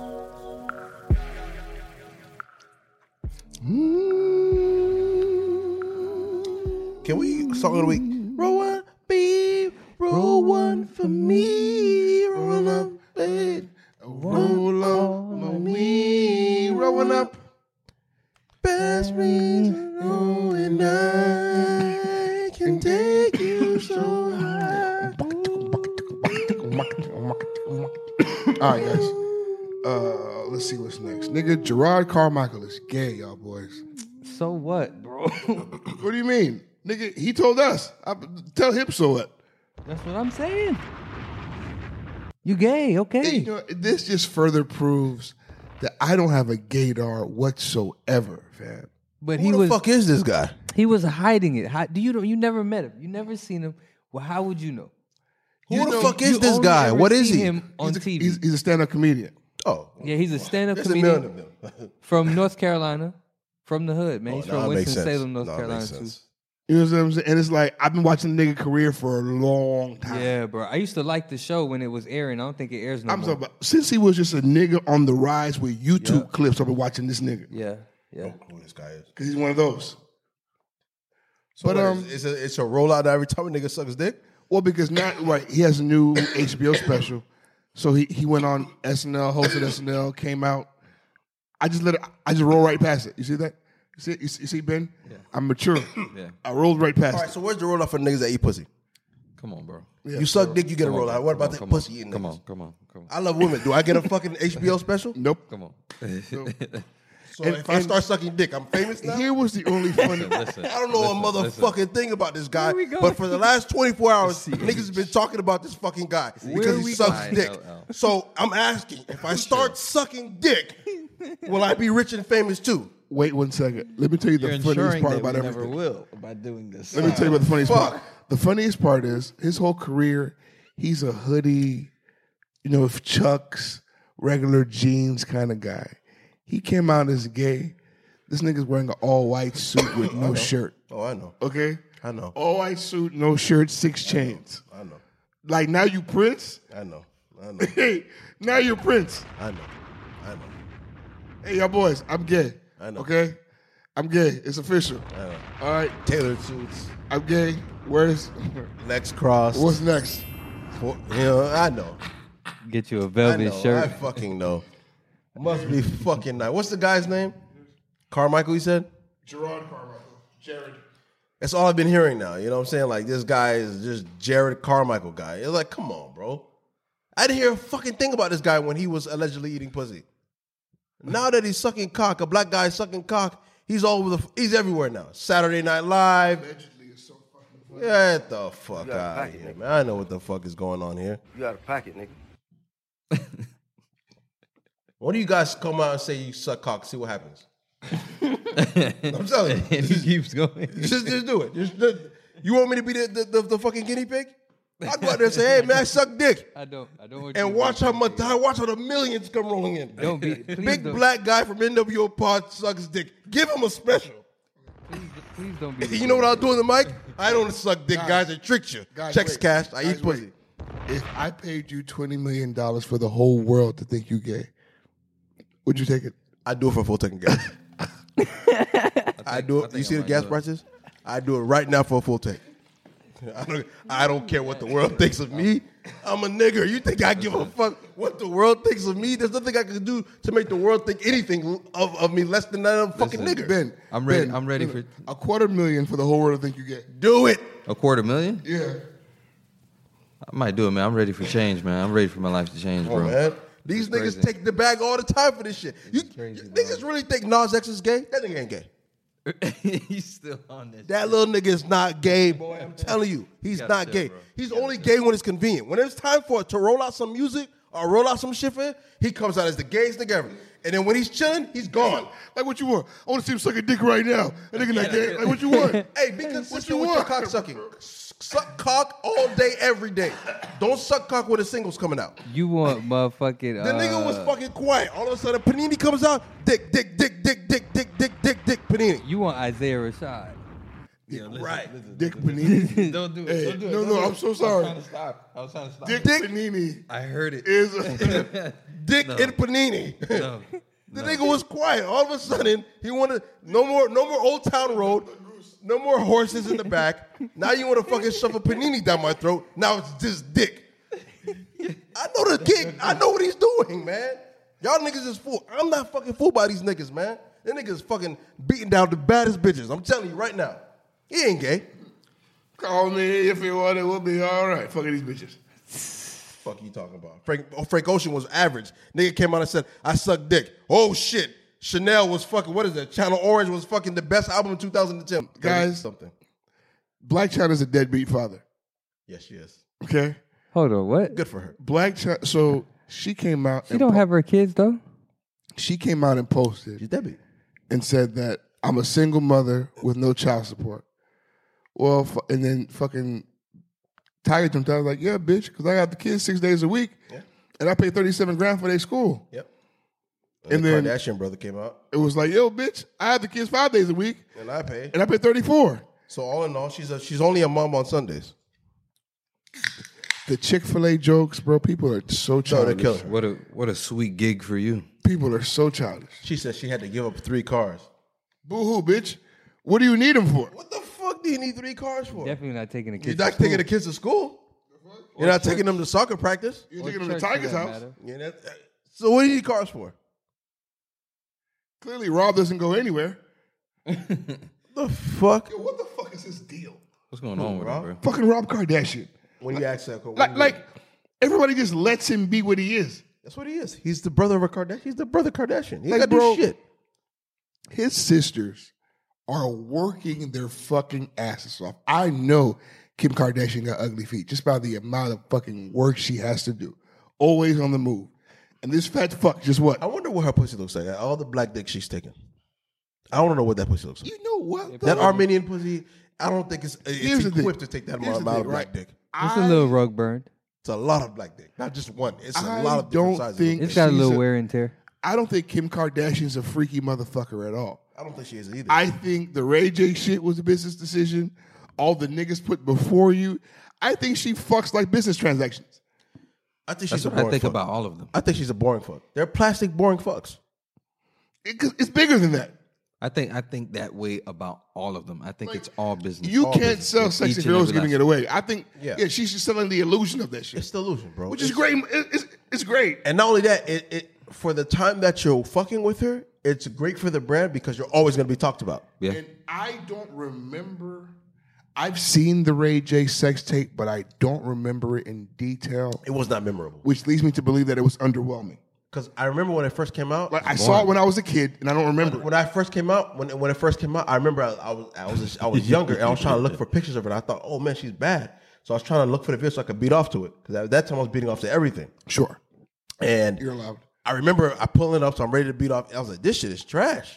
Can we song of the week? Roll one, babe. Roll one for me. Roll up, babe. Roll up my weed, rolling up. Best reason only I can take you so high. All right, guys. Uh, let's see what's next. Nigga, Gerard Carmichael is gay, y'all boys. So what, bro? What do you mean? Nigga, he told us. I, tell him so what. That's what I'm saying. You gay, okay? You know, this just further proves that I don't have a gaydar whatsoever, fam. But Who he the was fuck is this guy? he was hiding it. How, do you don't you never met him? You never seen him. Well, how would you know? Who You the know- fuck is you this only guy? ever What is seen he? Him on he's a, T V. He's, he's a stand-up comedian. Oh, yeah, he's a stand-up there's a million comedian of them. from North Carolina, from the hood, man. Oh, He's nah, from it makes sense. Winston-Salem, North Nah, it Carolina, makes too. sense. You know what I'm saying? And it's like, I've been watching the nigga career for a long time. Yeah, bro. I used to like the show when it was airing. I don't think it airs no I'm more. talking about, since he was just a nigga on the rise with YouTube Yeah. clips, I've been watching this nigga. Yeah, yeah. Who this guy is? Because he's one of those. So But, what, um, it's a it's a rollout every time a nigga sucks his dick. Well, because now, right, he has a new H B O special. So he, he went on S N L, hosted S N L, came out. I just let it, I just roll right past it. You see that? You see, you see, you see Ben? Yeah. I'm mature. Yeah. I rolled right past All right, it. so where's the rollout for niggas that eat pussy? Come on, bro. you suck dick, you get a Come on, rollout. bro. What Come about on, the come pussy on. eating Come niggas? on, come on, come on. I love women. Do I get a fucking H B O special? Nope. Come on. So And- if I and- start sucking dick, I'm famous now? Here was the only funny. Listen, I don't know a listen, motherfucking thing about this guy, we going? but for the last twenty-four hours, niggas have been talking about this fucking guy because he we sucks going? dick. I L L. So I'm asking, if I start sucking dick, will I be rich and famous too? Wait one second. Let me tell you the You're funniest ensuring part that about we everything. never will by doing this. Let me tell you about the funniest Fuck. part. The funniest part is his whole career, he's a hoodie, you know, with Chucks, regular jeans kind of guy. He came out as gay. This nigga's wearing an all-white suit with no shirt. Oh, I know. Okay? I know. All-white suit, no shirt, six chains. I know. Like, now you Prince? I know. I know. Hey, now you're Prince. I know. I know. Hey, y'all boys, I'm gay. I know. Okay? I'm gay. It's official. I know. All right? Tailored suits. I'm gay. Where's... Legs crossed. What's next? You know, I know. Get you a I velvet know. shirt. I fucking know. Must be fucking nice. What's the guy's name? Carmichael, he said? Gerard Carmichael. Jared. That's all I've been hearing now. You know what I'm saying? Like, this guy is just Jared Carmichael guy. It's like, come on, bro. I didn't hear a fucking thing about this guy when he was allegedly eating pussy. Now that he's sucking cock, a black guy sucking cock, he's all over the, he's everywhere now. Saturday Night Live. Allegedly is so fucking funny. Get the fuck gotta out pack of it, here, nigga. man. I know what the fuck is going on here. You got to pack it, nigga. When do you guys come out and say you suck cock? See what happens. I'm telling you. And he keeps going. Just, just do it. Just, just- you want me to be the, the, the, the fucking guinea pig? I go out there and say, hey, man, I suck dick. I don't. I don't want you And to watch be- how much, watch how the millions come rolling in. Don't be. Please Big don't, black guy from N W O Pod sucks dick. Give him a special. Please, please don't be. You know what I'll do in the mic? I don't suck dick, guys. I tricked you. Guys, Checks wait. cashed. I Guys, eat pussy. wait. If I paid you twenty million dollars for the whole world to think you gay, would you take it? I do it for full tank of gas. I do it. I think You see I the might gas do it. prices? I do it right now for a full tank. I don't, I don't care what the world thinks of me. I'm a nigger. You think I give a fuck what the world thinks of me? There's nothing I can do to make the world think anything of, of me less than that I'm a fucking Listen, nigger. Ben, I'm ready- Ben, I'm ready no, no, for- a quarter million for the whole world to think you gay. Do it. A quarter million? Yeah. I might do it, man. I'm ready for change, man. I'm ready for my life to change, Oh, bro. man. These It's niggas crazy. take the bag all the time for this shit. You, crazy, you niggas really think Nas X is gay? That nigga ain't gay. He's still on this. That little nigga is not gay, boy. I'm telling you. He's gotta not chill, gay. bro. He's only gay when it's convenient. When it's time for to roll out some music or roll out some shit for him, he comes out as the gayest nigga ever. And then when he's chilling, he's gone. Like what you want? I want to see him suck a dick right now. That nigga not gay. Like what you want? Hey, be What consistent you with your want? cock sucking. Suck cock all day, every day. Don't suck cock when the single's coming out. You want motherfucking. The nigga was uh, fucking quiet. All of a sudden, Panini comes out. Dick, dick, dick, dick, dick, dick, dick, dick, dick, Panini. You want Isaiah Rashad? Right. Dick Panini. Don't do it. Hey, Don't do it. no, Don't no, do it. I'm so I was sorry. trying to stop. I was trying to stop. Dick, Dick- Panini I heard it. is a, Dick and Panini. No. The nigga was quiet. All of a sudden, he wanted no more, no more Old Town Road, no more horses in the back. Now you want to fucking shove a panini down my throat. Now it's just dick. I know the gig. I know what he's doing, man. Y'all niggas is fool. I'm not fucking fooled by these niggas, man. Them niggas fucking beating down the baddest bitches. I'm telling you right now. He ain't gay. call me if you want it. We'll be all right. Fucking these bitches. Fuck you talking about? Frank, oh, Frank Ocean was average. Nigga came out and said, I suck dick. Oh shit. Chanel was fucking, what is that? Channel Orange was fucking the best album in two thousand ten. Guys. Something. Black China's a deadbeat father. Yes, she is. Okay. Hold on, what? Good for her. Black China. So she came out. She and don't po- have her kids though. She came out and posted She's deadbeat. and said that I'm a single mother with no child support. Well, fu- and then fucking Tiger jumped out like, yeah, bitch, because I got the kids six days a week, Yeah. and I pay thirty-seven grand for their school. Yep. And And the then- Kardashian brother came out, It was like, yo, bitch, I have the kids five days a week, and I pay. and I pay thirty-four. So all in all, she's a, she's only a mom on Sundays. The Chick-fil-A jokes, bro, people are so No, childish. they're killing her. What a what a sweet gig for you. People are so childish. She said she had to give up three cars. Boo-hoo, bitch. What do you need them for? What the fuck do you need three cars for? Definitely not taking the You're kids. not to taking school. the kids to school. You're not taking them to soccer practice. You're Or taking them to church, for Tiger's that house. matter. Yeah, that, so what do you need cars for? Clearly, Rob doesn't go anywhere. The fuck? Yo, what the fuck is his deal? What's going on with Rob? him, bro? Fucking Rob Kardashian. When you ask that, Like, like everybody just lets him be what he is. that's what he is. He's the brother of a Kardashian. He's the brother Kardashian. He Like, got to bro- do shit. His sisters are working their fucking asses off. I know Kim Kardashian got ugly feet just by the amount of fucking work she has to do. Always on the move. And this fat fuck just what? I wonder what her pussy looks like. All the black dick she's taking. I don't know what that pussy looks like. You know what? That though? Armenian pussy, I don't think it's, Here's it's the equipped thing. to take that Here's amount the of thing, black right? dick. It's a I little rug burned. It's a lot of black dick, not just one. It's a I lot of different don't sizes. think- It's got a She's little a- wear and tear. I don't think Kim Kardashian's a freaky motherfucker at all. I don't think she is either. I think the Ray J shit was a business decision. All the niggas put before you. I think she fucks like business transactions. I think That's she's a what I boring think fuck. about all of them. I think she's a boring fuck. They're plastic boring fucks. It, 'cause it's bigger than that. I think I think that way about all of them. I think it's all business. You All can't business. sell It's sex each if and girls every giving last it away. I think, yeah, Yeah. she's just selling the illusion of that shit, It's the illusion, bro. which is It's- great. It- It's, it's great. And not only that, it, it for the time that you're fucking with her, it's great for the brand because you're always going to be talked about. Yeah. And I don't remember. I've seen the Ray J sex tape, but I don't remember it in detail, It was not memorable which leads me to believe that it was underwhelming. because I remember when it first came out. Like I saw it when I was a kid, and I don't remember. it. When I first came out, when when it first came out, I remember I, I was I was I was younger and I was trying to look for pictures of it. And I thought, oh man, she's bad. So I was trying to look for the video so I could beat off to it because at that time I was beating off to everything. Sure, And you're allowed. I remember I pulling it up, so I'm ready to beat off. I was like, this shit is trash.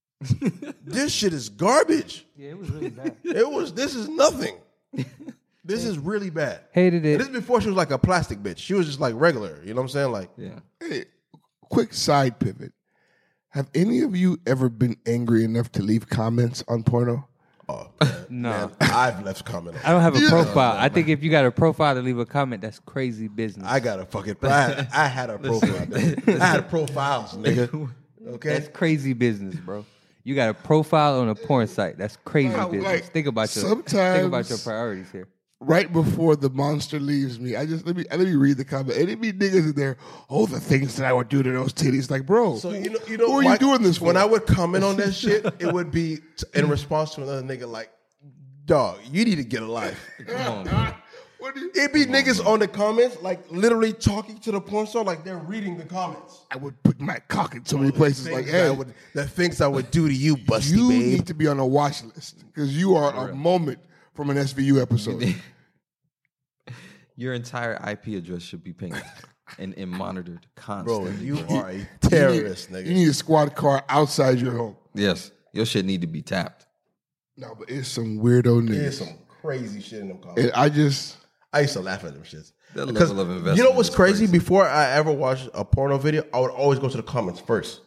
This shit is garbage. Yeah, it was really bad. It was. This is nothing. This is really bad. Hated And it. this is before she was like a plastic bitch. She was just like regular. You know what I'm saying? Like, Yeah. Hey, quick side pivot. Have any of you ever been angry enough to leave comments on porno? oh, No. man, I've left comment. on I don't have a Yeah. profile. I think if you got a profile to leave a comment, that's crazy business. I got a fucking. I had, I had a profile. nigga. I had profiles, nigga. Okay. That's crazy business, bro. You got a profile on a porn site. That's crazy Like, business. like, think about your sometimes- think about your priorities here. Right before the monster leaves me, I just let me let me read the comment. And it be niggas in there. Oh, the things that I would do to those titties, like, bro. So you know, you know, who are why- you doing this for? When I would comment on that shit, it would be t- in response to another nigga like, "Dog, you need to get a life." Come on, man. What do you- It'd be niggas on the comments, like literally talking to the porn star, like they're reading the comments. I would put my cock in so many places. Things Like, that hey, I would, the things I would do to you, busty you babe. need to be on a watch list because you are a moment from an S V U episode. Your entire I P address should be pinged and, and monitored Bro, constantly. you bro. are a terrorist, you nigga. need, you need a squad car outside your home. Yes. Your shit need to be tapped. No, but it's some weirdo There's niggas. some crazy shit in them comments. And I just, I used to laugh at them shits. That Because level of investment you know what's is crazy? crazy. Before I ever watched a porno video, I would always go to the comments first.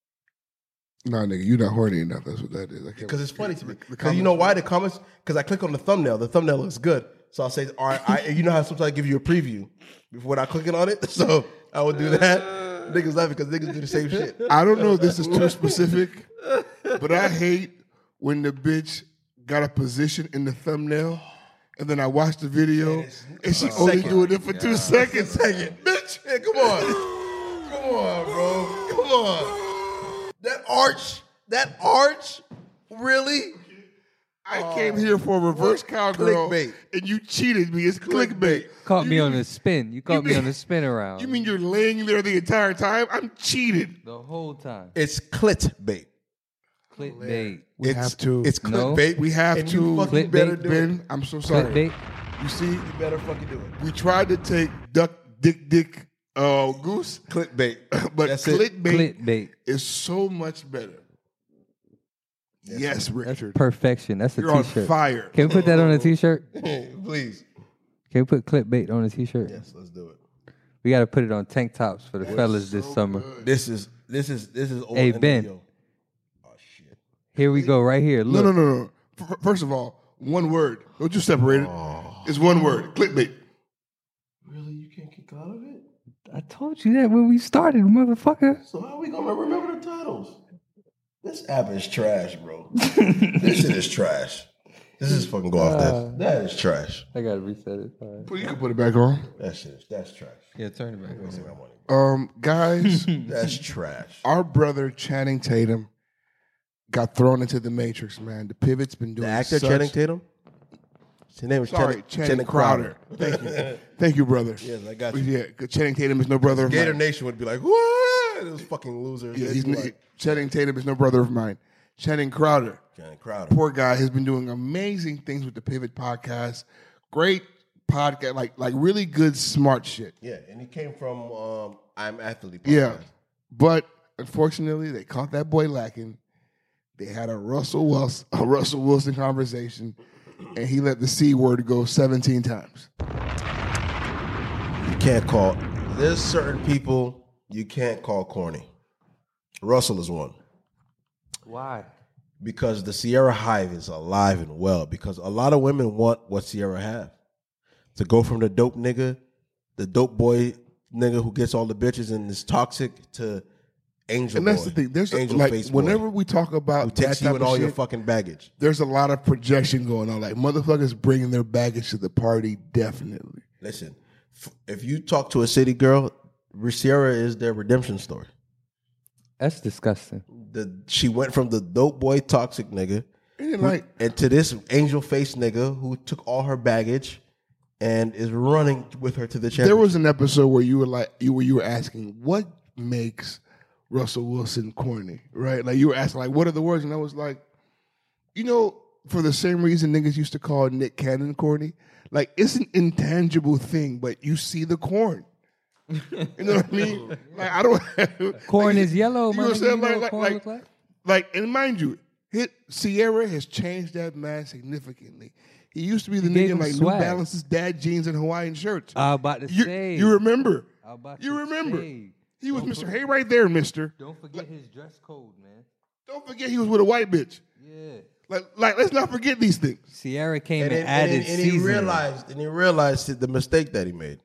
nah, nigga, you not horny enough. That's what that is. I can't- Because it's funny to me. The Because you know why the comments? Because I click on the thumbnail. The thumbnail looks good. So I'll say, all right, I, you know how sometimes I give you a preview before I clicking on it? So I would do that. Niggas laughing because niggas do the same shit. I don't know if this is too specific, but I hate when the bitch got a position in the thumbnail and then I watch the video and she only second. doing it for two seconds. Second, bitch. Hey, come on. Come on, bro. Come on. That arch, that arch, really? I came here for a reverse cowgirl Clickbait. and you cheated me. It's clickbait. Caught You me on mean- the spin. You caught me mean- on the spin around. You mean you're laying there the entire time? I'm cheated. the whole time? It's clickbait. Clickbait. We it's, have to. It's No. clickbait. We have and to. You fucking Clickbait. better do it. Ben, I'm so sorry. Clickbait. You see, You better fucking do it. we tried to take duck, dick, dick, uh, goose, Clickbait. but That's it. clickbait Clickbait. is so much better. Yes, Richard. Perfection. That's a You're on t-shirt. fire. Can we put that on a t-shirt? Please. Can we put clickbait on a t-shirt? Yes, let's do it. We got to put it on tank tops for the fellas this summer. This is this is this is old Hey, in the Ben. video. Oh shit. Here we go, right here. No, Look. no, no, no. F- First of all, one word. Don't you separate it. Oh. It's one word. Clickbait. Really? You can't kick out of it? I told you that when we started, motherfucker. So how are we gonna remember the titles? This app is trash, bro. This shit is trash. This is fucking go off that. That is trash. I gotta reset it. All right. Well, you can put it back on. That shit is that's trash. Yeah, turn it back. That's my money. Um, guys, That's trash. our brother Channing Tatum got thrown into the Matrix. Man, the pivot's been doing The actor such- Channing Tatum? His name is Sorry, Channing, Channing, Channing Crowder. Thank you, thank you, brother. Yes, I got you. Yeah, 'cause Channing Tatum is no brother of Gator mine. Nation would be like, what? Those fucking losers. Yeah, They'd he's be like, Channing Tatum is no brother of mine. Channing Crowder, Channing Crowder. poor guy, has been doing amazing things with the Pivot podcast. Great podcast, like like really good, smart shit. Yeah, and he came from um, I'm Athlete. Yeah, podcast. but unfortunately, they caught that boy lacking. They had a Russell Wilson, a Russell Wilson conversation, and he let the C word go seventeen times. You can't call. There's certain people you can't call corny. Russell is one. Why? Because the Sierra Hive is alive and well. Because a lot of women want what Sierra have. To go from the dope nigga, the dope boy nigga who gets all the bitches and is toxic, to angel And that's boy, the thing. There's a, angel like face whenever boy, we talk about who that takes type you and of all shit, your fucking baggage. there's a lot of projection going on. Like motherfuckers bringing their baggage to the party, definitely. Listen, f- if you talk to a city girl, Sierra is their redemption story. That's disgusting. The she went from the dope boy toxic nigga And then, like, and to this angel face nigga who took all her baggage and is running with her to the championship. there was an episode where you were like, you were you were asking what makes Russell Wilson corny, right? Like you were asking, like, what are the words? And I was like, you know, for the same reason niggas used to call Nick Cannon corny. Like it's an intangible thing, but you see the corn. You know what I mean? Like I don't. Corn like, is yellow. You my know what I'm nigga. You saying? know Like, what like, corn like, look like? like, and mind you, hit Sierra has changed that man significantly. He used to be the He gave nigga him in like swag. New Balances, dad jeans, and Hawaiian shirts. I was about to you, say. you remember? I was about You to remember? say. He was Don't Mister for- Hey right there, Mister. Don't forget his dress code, man. Don't forget he was with a white bitch. Yeah. Like, like let's not forget these things. Sierra came and, and, then- and, added then- and he seasoning. realized and he realized the mistake that he made.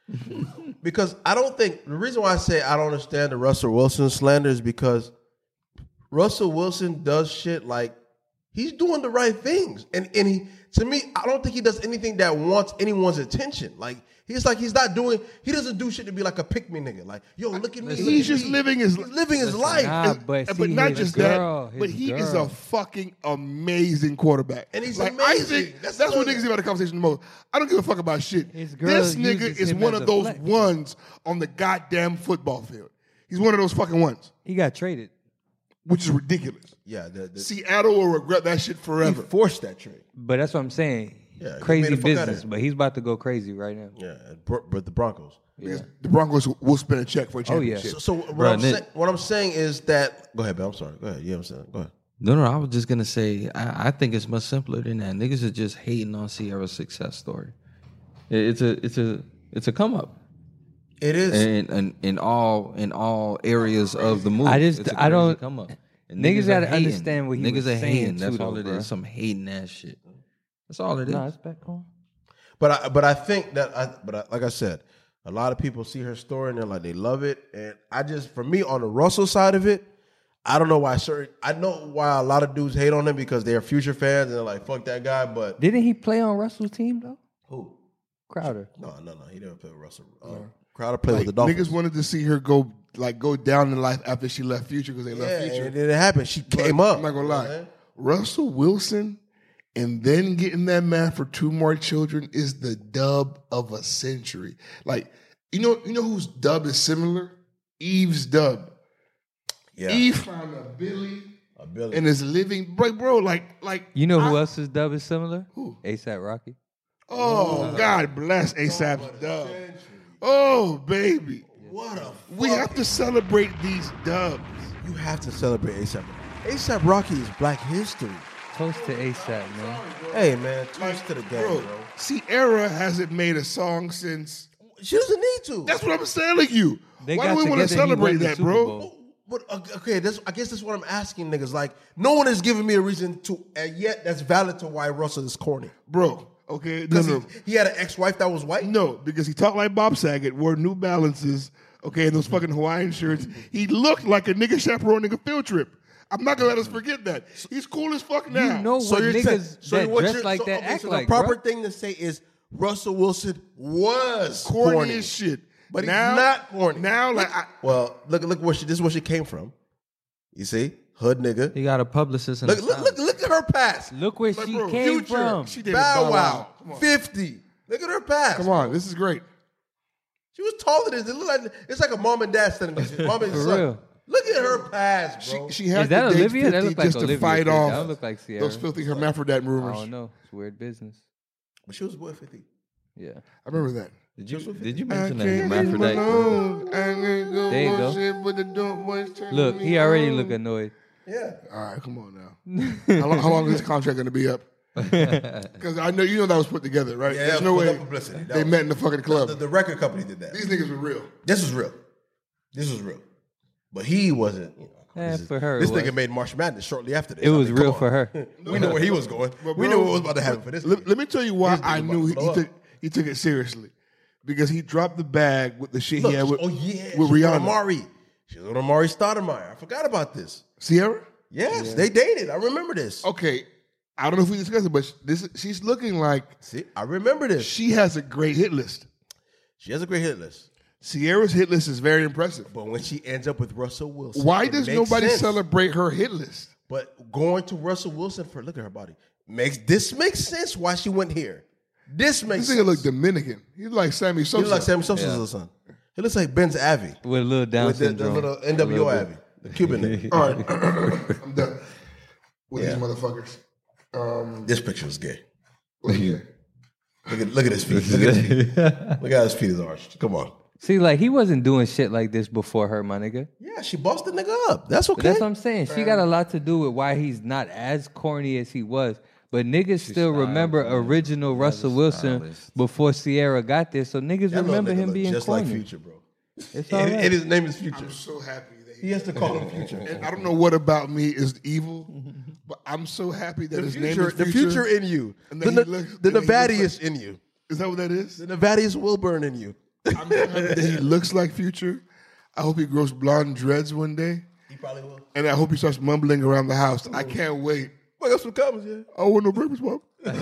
Because I don't think the reason why I say I don't understand the Russell Wilson slander is because Russell Wilson does shit like he's doing the right things. And and he to me, I don't think he does anything that wants anyone's attention. Like he's like he's not doing he doesn't do shit to be like a pick me nigga. Like, yo, look at me. look He's at just me. living his He's living his life. Nah, And- but and- see, not his just girl, that, his but he is girl. a fucking amazing quarterback. And he's like, amazing. I think That's that's, what what- niggas about the conversation the most. I don't give a fuck about shit. His girl This nigga uses is him one as of a those flex. ones on the goddamn football field. He's one of those fucking ones, He got traded. which is ridiculous. Yeah, the, the, Seattle will regret that shit he forever. forced that trade. But that's what I'm saying. Yeah, he Crazy made a fuck out of business. it. But he's about to go crazy right now. Yeah, br- but the Broncos. Because the Broncos will spend a check for a Oh, yeah. championship. So, so what, Bruh, I'm Nick- say, what I'm saying is that go ahead, man. I'm sorry. Go ahead. Yeah, I'm saying. Go ahead. No, no, I was just gonna say I, I think it's much simpler than that. Niggas are just hating on Sierra's success story. It- It's a it's a it's a come up It is. in, in in all in all areas of the movie. I just- It's a I crazy don't- come up. And niggas are gotta hating. understand what he niggas was are saying hating. That's too, all though, it bruh. is. Some hating ass shit. That's all it is. No, it's back on. But I, but I think that I, but I, like I said, a lot of people see her story and they're like they love it, and I just for me on the Russell side of it, I don't know why certain I know why a lot of dudes hate on him because they're future fans and they're like fuck that guy, but Didn't he play on Russell's team though? who? Crowder. No, no, no, he didn't play with Russell. Uh, Crowder played Like, with the Dolphins. niggas wanted to see her go like go down in life after she left Future because they yeah, left Future. and then it happened. She But came up. I'm not gonna You know what lie. I'm saying? Russell Wilson and then getting that man for two more children is the dub of a century. Like, you know, you know whose dub is similar? Eve's dub. Yeah, Eve found a Billy a Billy. and is living, bro, bro like, like You know who I- else's dub is similar? Who? ASAP Rocky. Oh, God bless ASAP's dub. Oh, baby. what a We have to celebrate these dubs. you have to celebrate ASAP. ASAP Rocky is Black history. Toast to ASAP, man. Hey man, toast to the game, Bro, bro. Sierra hasn't made a song since. She doesn't need to. That's what I'm telling you. They Why got do we want to together, he celebrate won the that, Super bro? Bowl. But uh, okay, that's, I guess that's what I'm asking niggas. Like, no one has given me a reason to, and yet that's valid to why Russell is corny. Bro, okay, no, Because no, he, he had an ex-wife that was white. no, because he talked like Bob Saget, wore New Balances, okay, and those fucking Hawaiian shirts. He looked like a nigga chaperoning a field trip. I'm not gonna let us forget that. He's cool as fuck now. You know So what you're niggas saying- that what dress you're- like so- that okay, act so like, the proper bro. thing to say is Russell Wilson was corny, corny, as shit. but he's now, not corny. Now, like, I, Well, look, look where she. This is where she came from. You see, hood nigga. He got a publicist and Look, a look, look, stylist. look at her past. Look where like, she bro, came Future, from. she did Bow it, Wow, Come on. fifty. Look at her past. Come on, this is great. She was taller than this. It looked like it's like a mom and dad standing there. Mom and For son. real. Look at her past, bro. She had Is that to date Olivia? That fifty look like just Olivia. to fight That off don't look like Sierra. those filthy hermaphrodite I rumors. don't know. It's weird business. But she was with fifty. Yeah. I remember that. Did you did you I mention that can't leave hermaphrodite? alone. I can't go There you go. bullshit, but the dope boys turn Look, me he already on. look annoyed. Yeah. All right, come on now. how, long, how long is this contract going to be up? Because I know you know that was put together, right? Yeah, There's that no was way put up publicity. That they was- met in the fucking club. The, the record company did that. These niggas were real. This was real. This was real. But he wasn't. You know, Eh, this is- for her, this it nigga was. made March Madness shortly after this. It I was mean, come real on. for her. We knew where he was going. But we bro, knew what was about to happen for this. Let, nigga. let me tell you why This nigga I about knew to he, blow he up. took he took it seriously. Because he dropped the bag with the shit Look, he had with, oh yeah, with she was Rihanna. with Amari. She was with Amari Stoudemire. I forgot about this. Sierra? Yes, they dated. I remember this. Okay. I don't know if we discussed it, but this she's looking like See, I remember this. she has a great hit list. She has a great hit list. Sierra's hit list is very impressive. But when she ends up with Russell Wilson, Why it does makes nobody sense. celebrate her hit list? But going to Russell Wilson for look at her body makes this makes sense. Why she went here? This makes This nigga sense. look Dominican. He look like Sammy He Sosa. looks like Sammy Sosa's little son. He looks like Ben's Avi With a little Down with the, the syndrome. little N W O Avi, the Cuban nigga. All right, I'm done with Yeah. these motherfuckers. Um, This picture is gay. okay. Look at look at his feet. Look at his feet. Look how his feet is arched. Come on. See, like he wasn't doing shit like this before her, my nigga. Yeah, she bossed the nigga up. That's okay. But that's what I'm saying. She got a lot to do with why he's not as corny as he was. But niggas still remember original Russell Wilson stylist. before Sierra got there. So niggas That little remember nall him look being just corny. like Future, bro. It's all And, right. and his name is Future. I'm so happy that He has to call him Future. And I don't know what about me is evil, but I'm so happy that The his name future, is the Future. future in you. And The, then he Ne- looks- the and then he looks Nevadius in you. Is that what that is? The Nevadius Wilburn in you. I'm so happy that he looks like Future. I hope he grows blonde dreads one day. He probably will. And I hope he starts mumbling around the house. I can't wait. I got some comments, yeah. I don't want no breakfast, mom.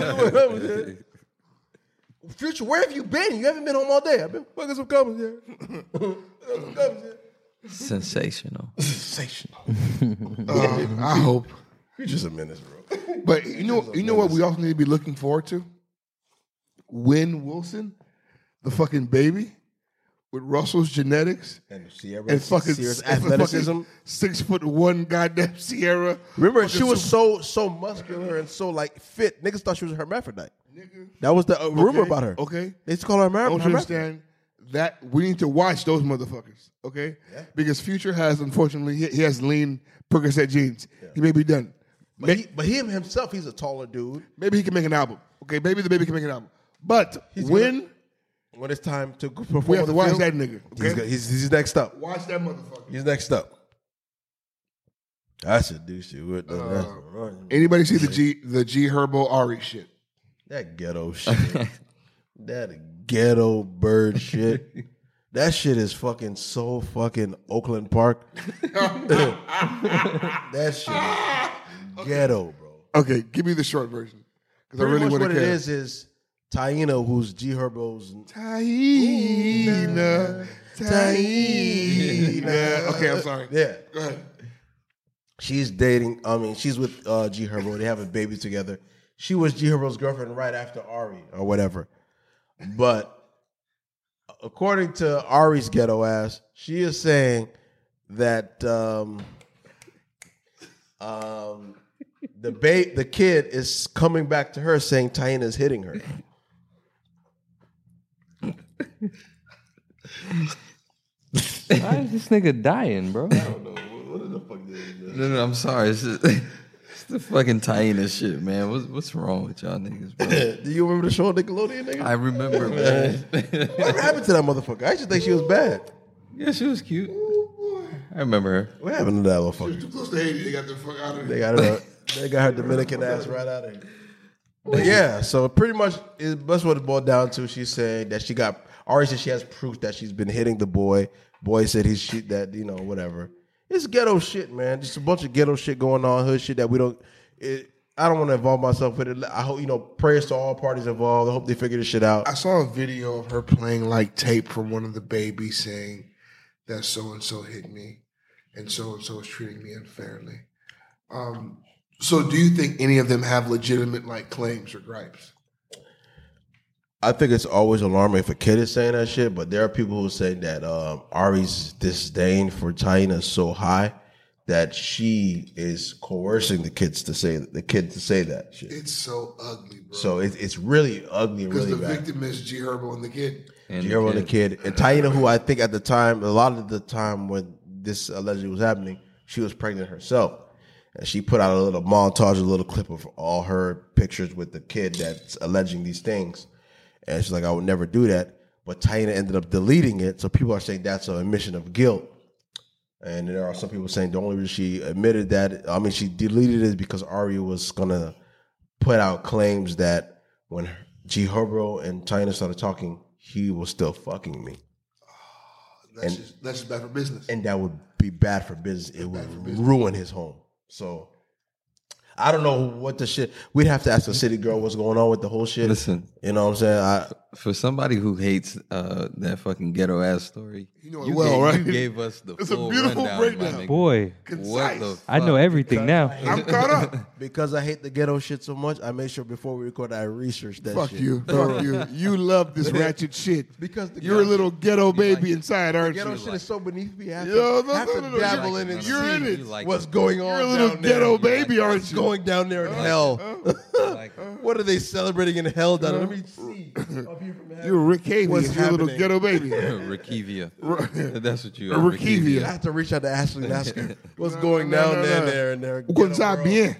Future, where have you been? You haven't been home all day. I've been fucking some comments, yeah. Fucking some comments, yeah. Sensational. Sensational. Uh, I hope. Future's a menace, bro. But you know, you know what we also need to be looking forward to? Win Wilson, the fucking baby, with Russell's genetics And Sierra, and fucking, Sierra's and the athleticism. fucking six foot one goddamn Sierra. Remember, Fucking she was super- so so muscular and so like fit. Niggas thought she was a hermaphrodite. That was the uh, rumor Okay, about her. okay. They used to call her a I hermaph- want you to hermaphrodite. understand that we need to watch those motherfuckers, okay? Because Future has, unfortunately, he, he has lean Percocet jeans. He may be done. But, he, but him himself, he's a taller dude. Maybe he can make an album, okay? Maybe the baby can make an album. But He's when gonna- When it's time to go perform we have on to the watch field, that nigga, he's, okay? go- he's, he's next up. Watch that motherfucker. He's next up. I should do shit with that. Uh, Anybody see the G the G Herbo Ari shit? that ghetto shit. That ghetto bird shit. That shit is fucking so fucking Oakland Park. That shit is ghetto, bro. Okay, give me the short version because I Pretty really much want what to it care. is is Taina, who's G Herbo's Taina, Taina. Okay, I'm sorry. yeah. Go ahead. She's dating. I mean, she's with uh, G Herbo. They have a baby together. She was G Herbo's girlfriend right after Ari or whatever. But according to Ari's ghetto ass, she is saying that um, um, the ba- the kid is coming back to her saying Taina is hitting her. Why is this nigga dying, bro? No, no, I'm sorry. It's, just, it's the fucking Taina shit, man. What's what's wrong with y'all niggas, bro? Do you remember the show Nickelodeon, nigga? I remember, man. What happened to that motherfucker? I used to think she was bad. Yeah, she was cute. I remember her. What happened to that motherfucker? Too close to Haiti. They got the fuck out of They here. got her. They got her Dominican ass right out of here. But yeah, so pretty much it, that's what it boiled down to. She said that she got Ari said she has proof that she's been hitting the boy. Boy said he's shit that you know whatever. It's ghetto shit, man. Just a bunch of ghetto shit going on, hood shit that we don't. It, I don't want to involve myself with it. I hope you know. Prayers to all parties involved. I hope they figure this shit out. I saw a video of her playing like tape from one of the babies saying that so and so hit me and so and so is treating me unfairly. Um, so, do you think any of them have legitimate like claims or gripes? I think it's always alarming if a kid is saying that shit, but there are people who say that um, Ari's disdain for Taina is so high that she is coercing the kids to say the kid to say that shit. It's so ugly, bro. So it, it's really ugly and because really the bad. victim is G Herbo and the kid. And Jero and the kid. And Taina, who I think at the time, a lot of the time when this allegedly was happening, she was pregnant herself. And she put out a little montage, a little clip of all her pictures with the kid that's alleging these things. And she's like, I would never do that. But Taina ended up deleting it. So people are saying that's an admission of guilt. And there are some people saying the only reason she admitted that, I mean, she deleted it because Ari was going to put out claims that when G Herbo and Taina started talking, he was still fucking me. That's, And- just, that's just bad for business. And that would be bad for business. It would ruin his home. So I don't know what the shit. We'd have to ask the city girl what's going on with the whole shit. Listen, You know what I'm saying? I, for somebody who hates uh, that fucking ghetto ass story, You know it well, gave, right? You gave us the It's a full beautiful rundown, breakdown. my nigga. Boy, Concise. What the I know fuck? everything now. I'm caught up. because I hate the ghetto shit so much, I made sure before we record I researched that Fuck shit. you. Fuck you. You love this ratchet shit. Because the You're a ghetto- little ghetto baby like it. inside, aren't Ghetto you? shit is so beneath me. I have Yo, to, no, have no, to no, no. dabble You're- in and you're see in it. You like what's it. going on You're a little down there. ghetto You baby, like aren't what's you? going down there in hell. You like it. What are they celebrating in hell down there? Let me see. Up here from heaven. You're Rick Havey. What's You're a little happening? ghetto baby. Rakivia. That's what you A are. Rakivia. I have to reach out to Ashley and ask her what's No, going no, down no, there, no. there and there. What's Ghetto up, world. bien?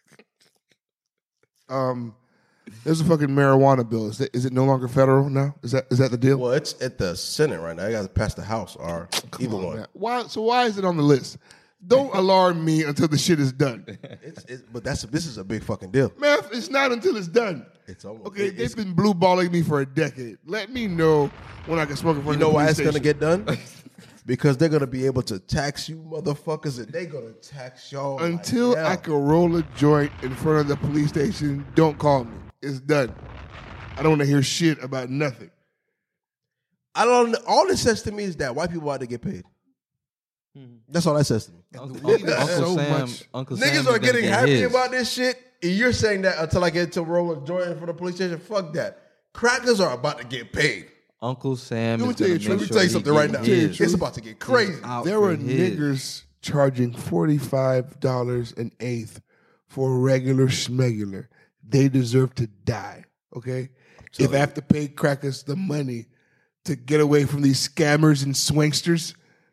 Um, there's a fucking marijuana bill. Is, that, is it no longer federal now? Is that is that the deal? Well, it's at the Senate right now. I got to pass the House or either Come on, one. man. Why? So why is it on the list? Don't alarm me until the shit is done. It's, it's, but that's this is a big fucking deal. Man, it's not until it's done. It's almost Okay, it- it's- they've been blue balling me for a decade. Let me know when I can smoke in front You know of the why police it's gonna station. get done? Because they're gonna be able to tax you, motherfuckers, and they're gonna tax y'all Until like hell. I can roll a joint in front of the police station, don't call me. It's done. I don't want to hear shit about nothing. I don't. All it says to me is that white people ought to get paid. That's all that says to me. Uncle, weed is Uncle so Sam, much. Uncle Sam Niggas is are gonna getting get happy his. about this shit. And you're saying that until I get to roll a joint for the police station. Fuck that. Crackers are about to get paid. Uncle Sam Let me is tell gonna you make the Let me truth. sure tell you he something get right now. his. It's about to get crazy. He's out There for were his. niggers charging forty-five dollars an eighth for a regular schmegular. They deserve to die, okay? If I have to pay crackers the money to get away from these scammers and swanksters,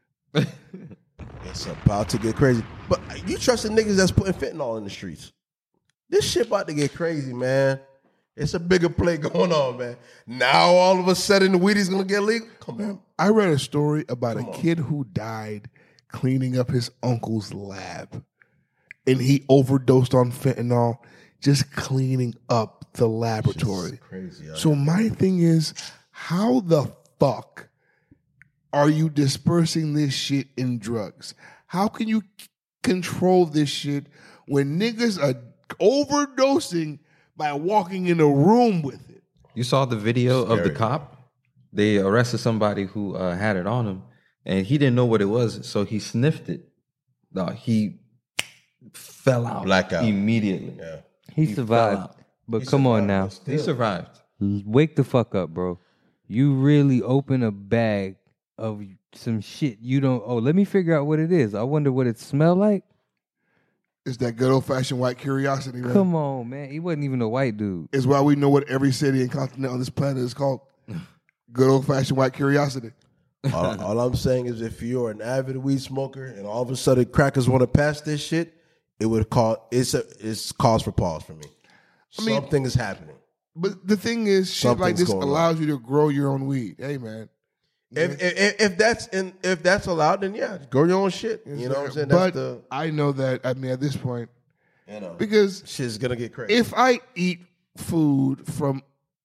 It's about to get crazy. But you trust the niggas that's putting fentanyl in the streets? This shit about to get crazy, man. It's a bigger play going on, man. Now all of a sudden the weed is gonna get legal. Come on. I read a story about a kid who died cleaning up his uncle's lab. And he overdosed on fentanyl just cleaning up the laboratory. Crazy. huh? So my thing is, how the fuck are you dispersing this shit in drugs? How can you c- control this shit when niggas are overdosing by walking in a room with it? You saw the video of the Scary. cop? They arrested somebody who uh, had it on him, and he didn't know what it was, so he sniffed it. No, he fell out Blackout. immediately. Yeah. He, He survived. fell out. But He come on survived, now. but still. He survived. Wake the fuck up, bro. You really open a bag of some shit you don't. Oh, let me figure out what it is. I wonder what it smell like. It's that good old fashioned white curiosity, man. Come on, man. He wasn't even a white dude. It's why we know what every city and continent on this planet is called. Good old fashioned white curiosity. all, all I'm saying is if you're an avid weed smoker and all of a sudden crackers want to pass this shit, it would call it's a it's cause for pause for me. I mean- Something is happening. But the thing is, shit like Something's this going on. allows you to grow your own weed. Hey, man. If, if if that's in if that's allowed, then yeah, grow your own shit. You know what I'm saying? But That's the I know that, I mean, at this point, you know because shit's gonna get crazy. if I eat food from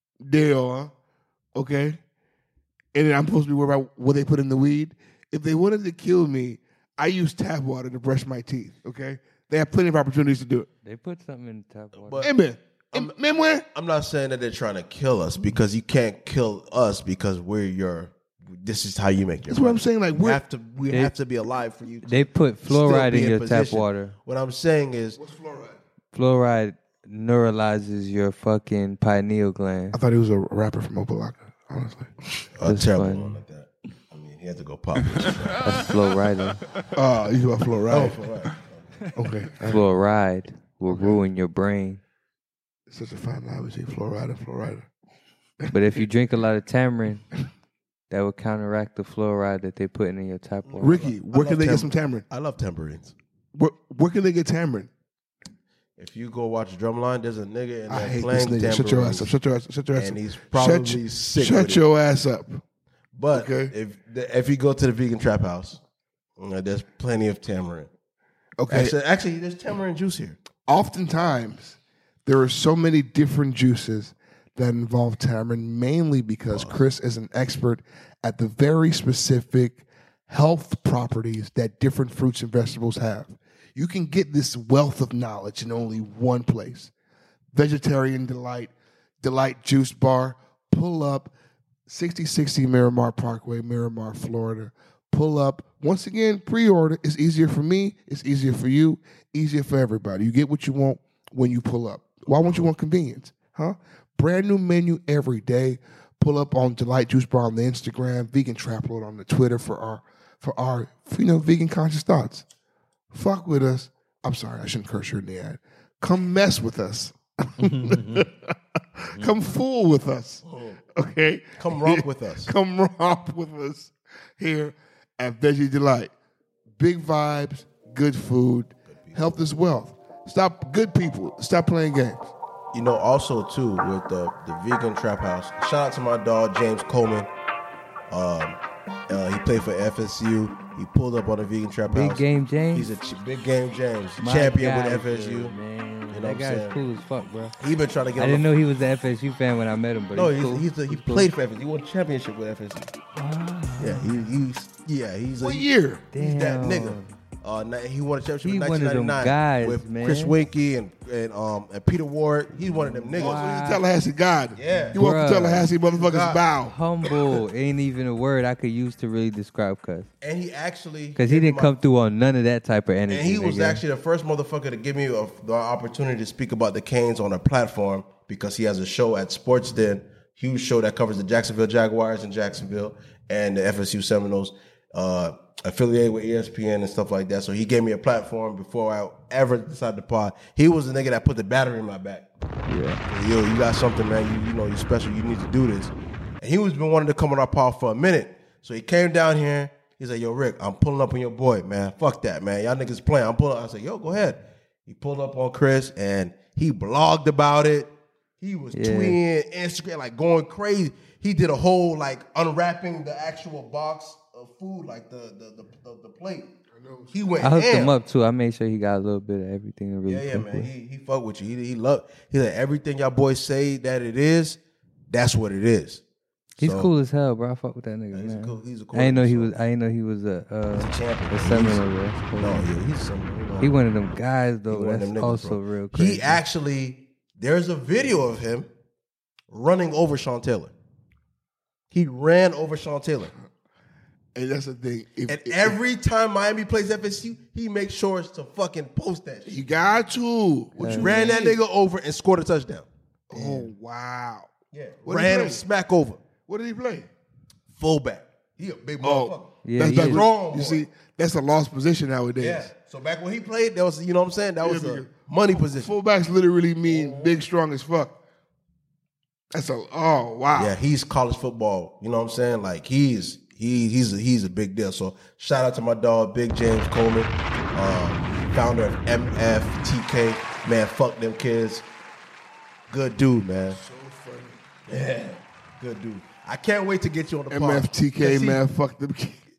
Dale, okay, and then I'm supposed to be worried about what they put in the weed, if they wanted to kill me, I use tap water to brush my teeth, okay? They have plenty of opportunities to do it. They put something in the tap water. But- Hey, man. Hey, man, where? I'm not saying that they're trying to kill us because you can't kill us because we're your. This is how you make your. That's what I'm money. saying, like, we we're- have to. We They- have to be alive for you. To They put still fluoride be in your tap position. water. What I'm saying is, What's fluoride? Fluoride neuralizes your fucking pineal gland. I thought he was a rapper from Opalaka, honestly. a That's terrible funny. one like that. I mean, he had to go pop. That's fluoride. Oh, you about fluoride? Oh, Okay. Fluoride will ruin your brain. It's such a fine line between fluoride and fluoride. But if you drink a lot of tamarind, that would counteract the fluoride that they put in your tap water. Ricky, where love can they get tam- some tamarind? I love tambourines. Where, where can they get tamarind? If you go watch Drumline, there's a nigga in I there hate this playing nigga. Shut your ass up. tambourines. Shut your ass up. Shut your ass up. And he's probably shut, sick Shut with your ass up. But Okay. if the, if you go to the vegan trap house, uh, there's plenty of tamarind. Okay. Actually, actually, there's tamarind juice here. Oftentimes, there are so many different juices that involve tamarind, mainly because Chris is an expert at the very specific health properties that different fruits and vegetables have. You can get this wealth of knowledge in only one place. Vegetarian Delight, Delight Juice Bar. Pull up sixty sixty Miramar Parkway, Miramar, Florida. Pull up. Once again, pre-order. It's easier for me. It's easier for you. Easier for everybody. You get what you want when you pull up. Why won't you want convenience? Huh? Brand new menu every day. Pull up on Delight Juice Bar on the Instagram, Vegan Trap Lord on the Twitter for our for our you know vegan conscious thoughts. Fuck with us. I'm sorry, I shouldn't curse you in the ad. Come mess with us. Come fool with us. Okay? Come romp with us. Come romp with us here at Veggie Delight. Big vibes, good food, health is wealth. Stop, good people, stop playing games. You know, also too with the the vegan trap house. Shout out to my dog James Coleman. Um, uh, he played for F S U. He pulled up on the vegan trap Big house. Game James? He's a ch- big game James, My champion guy with F S is U. good, man. You know that what I'm guy's saying? cool as fuck, bro. He been trying to get. I on didn't the- know he was an F S U fan when I met him, but No, he's, he's, cool. he's a, he He's cool. played for F S U. He won a championship with F S U. Yeah, he, he's yeah he's What a, year? He's that Damn. nigga. Uh, ni- he won a championship He in one of nineteen them ninety-nine guys, with man. Chris Winkie and and um and Peter Ward. He's one of them niggas. So he's a Tallahassee God. Yeah. You want Bruh. to Tallahassee motherfuckers God. bow. Humble ain't even a word I could use to really describe Cuz. And he actually Because he gave me didn't my- come through on none of that type of energy. And he was nigga. actually the first motherfucker to give me a, the opportunity to speak about the Canes on a platform because he has a show at Sports Den, huge show that covers the Jacksonville Jaguars in Jacksonville and the F S U Seminoles, uh, affiliated with E S P N and stuff like that. So he gave me a platform before I ever decided to pod. He was the nigga that put the battery in my back. Yeah. Yo, you got something, man. You, you know, you're special. You need to do this. And he was been wanting to come on our pod for a minute. So he came down here. He's like, yo, Rick, I'm pulling up on your boy, man. Fuck that, man. Y'all niggas playing. I'm pulling up. I said, yo, go ahead. He pulled up on Chris and he blogged about it. He was Yeah. tweeting, Instagram, like going crazy. He did a whole like unwrapping the actual box of food, like the the the, the, the plate. He went I hooked ham. him up too. I made sure he got a little bit of everything. To really Yeah, yeah, cook man. with. He he fuck with you. He he love. He like everything y'all boys say that it is. That's what it is. He's So, cool as hell, bro. I fuck with that nigga, he's a man. cool- he's a cool I didn't know he nigga, was. so- I didn't know he was a, uh, He's a champion. a He's- Seminole. bro. That's cool. No, yeah, he's some. You know, He one of them guys though. he one of That's them niggas, also bro. real crazy. He actually, there's a video of him running over Sean Taylor. He ran over Sean Taylor. And that's the thing. If, And if- every time Miami plays F S U, he makes sure to fucking post that shit. you got to. What you Ran that mean? nigga over and scored a touchdown. Oh wow. Yeah. What did he Ran him play? smack over. What did he play? Fullback. He a big motherfucker. Oh, Yeah, that's he back is. Strong You boy. see, that's a lost position nowadays. Yeah. So back when he played, that was, you know what I'm saying? That was Yeah, a because money position. Fullbacks literally mean big, strong as fuck. That's a oh wow. Yeah, he's college football. You know what I'm saying? Like he's he he's a, he's a big deal. So shout out to my dog, Big James Coleman, um, founder of M F T K. Man, fuck them kids. Good dude, man. So funny. Yeah, good dude. I can't wait to get you on the M pod. F T K Because he- man, fuck them.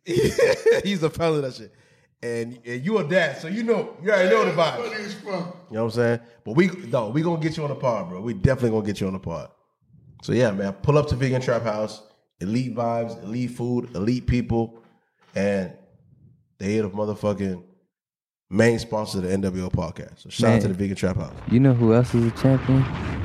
he's a fella of that shit. And, and you a dad, so you know you already know the vibes. Funny as fuck. You know what I'm saying? But we no, we gonna get you on the pod, bro. We definitely gonna get you on the pod. So yeah, man, pull up to Vegan Trap House. Elite vibes, elite food, elite people, and they are the motherfucking main sponsor of the N W O podcast. So shout out Man. to the Vegan Trap House. You know who else is a champion?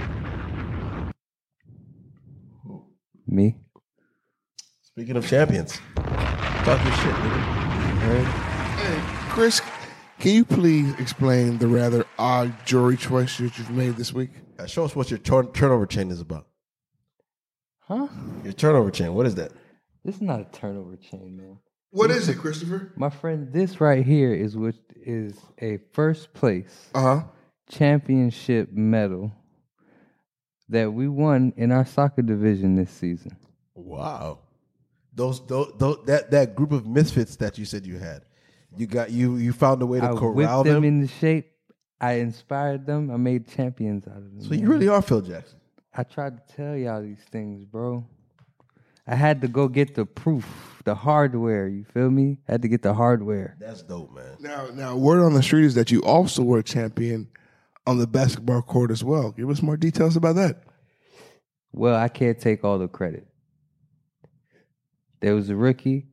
Me. Speaking of champions, talk your shit, nigga. Hey, Chris, can you please explain the rather odd jury choice that you've made this week? Uh, show us what your turn- turnover chain is about. Huh? Your turnover chain. What is that? This is not a turnover chain, man. What is it, Christopher? My friend, this right here is what is a first place Uh huh. championship medal that we won in our soccer division this season. Wow. Those, those, those that that group of misfits that you said you had. You got you you found a way to I corral whipped them, them. into shape. I inspired them. I made champions out of them. So man. you really are Phil Jackson. I tried to tell y'all these things, bro. I had to go get the proof, the hardware. You feel me? I had to get the hardware. That's dope, man. Now, now, word on the street is that you also were a champion on the basketball court as well. Give us more details about that. Well, I can't take all the credit. There was a rookie.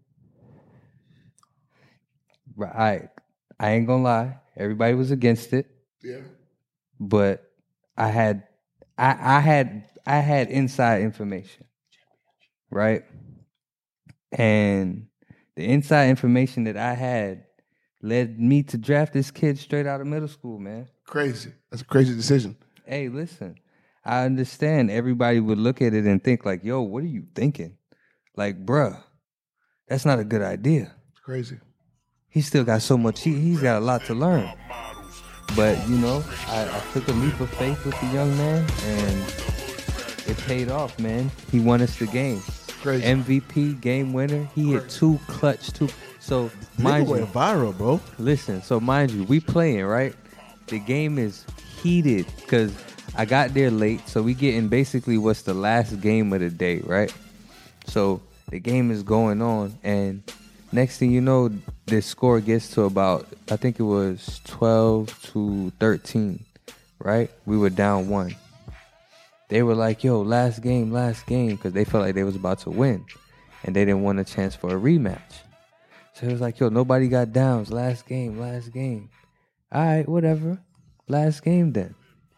Right, I, I ain't gonna lie. Everybody was against it. Yeah. But I had, I, I had, I had inside information, right? And the inside information that I had led me to draft this kid straight out of middle school, man. Crazy. That's a crazy decision. Hey, listen, I understand everybody would look at it and think like, yo, what are you thinking? Like, bruh, that's not a good idea. It's crazy. He still got so much, he, he's got a lot to learn. But, you know, I, I took a leap of faith with the young man, and it paid off, man. He won us the game. Crazy. M V P, game winner. He hit two clutch, two. So, mind Nigga you, went viral, bro. listen, so mind you, we playing, right? The game is heated because I got there late, so we getting basically what's the last game of the day, right? So the game is going on, and next thing you know, the score gets to about, I think it was twelve to thirteen, right? We were down one. They were like, yo, last game, last game, because they felt like they was about to win, and they didn't want a chance for a rematch. So it was like, yo, nobody got downs. Last game, last game. All right, whatever. Last game then.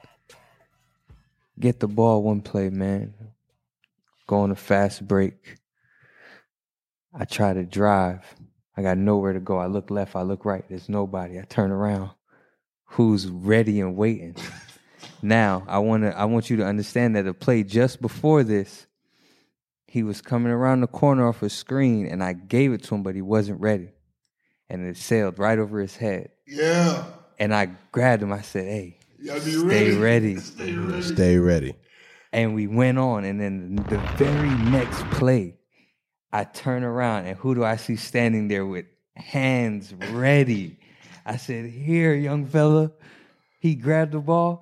Get the ball one play, man. Go on a fast break. I try to drive. I got nowhere to go. I look left, I look right. There's nobody. I turn around. Who's ready and waiting? Now, I want to I want you to understand that the play just before this, he was coming around the corner off a screen, and I gave it to him, but he wasn't ready. And it sailed right over his head. Yeah. And I grabbed him. I said, hey, You gotta be stay ready. ready. Stay ready. Stay ready. And we went on. And then the very next play, I turn around, and who do I see standing there with hands ready? I said, here, young fella. He grabbed the ball.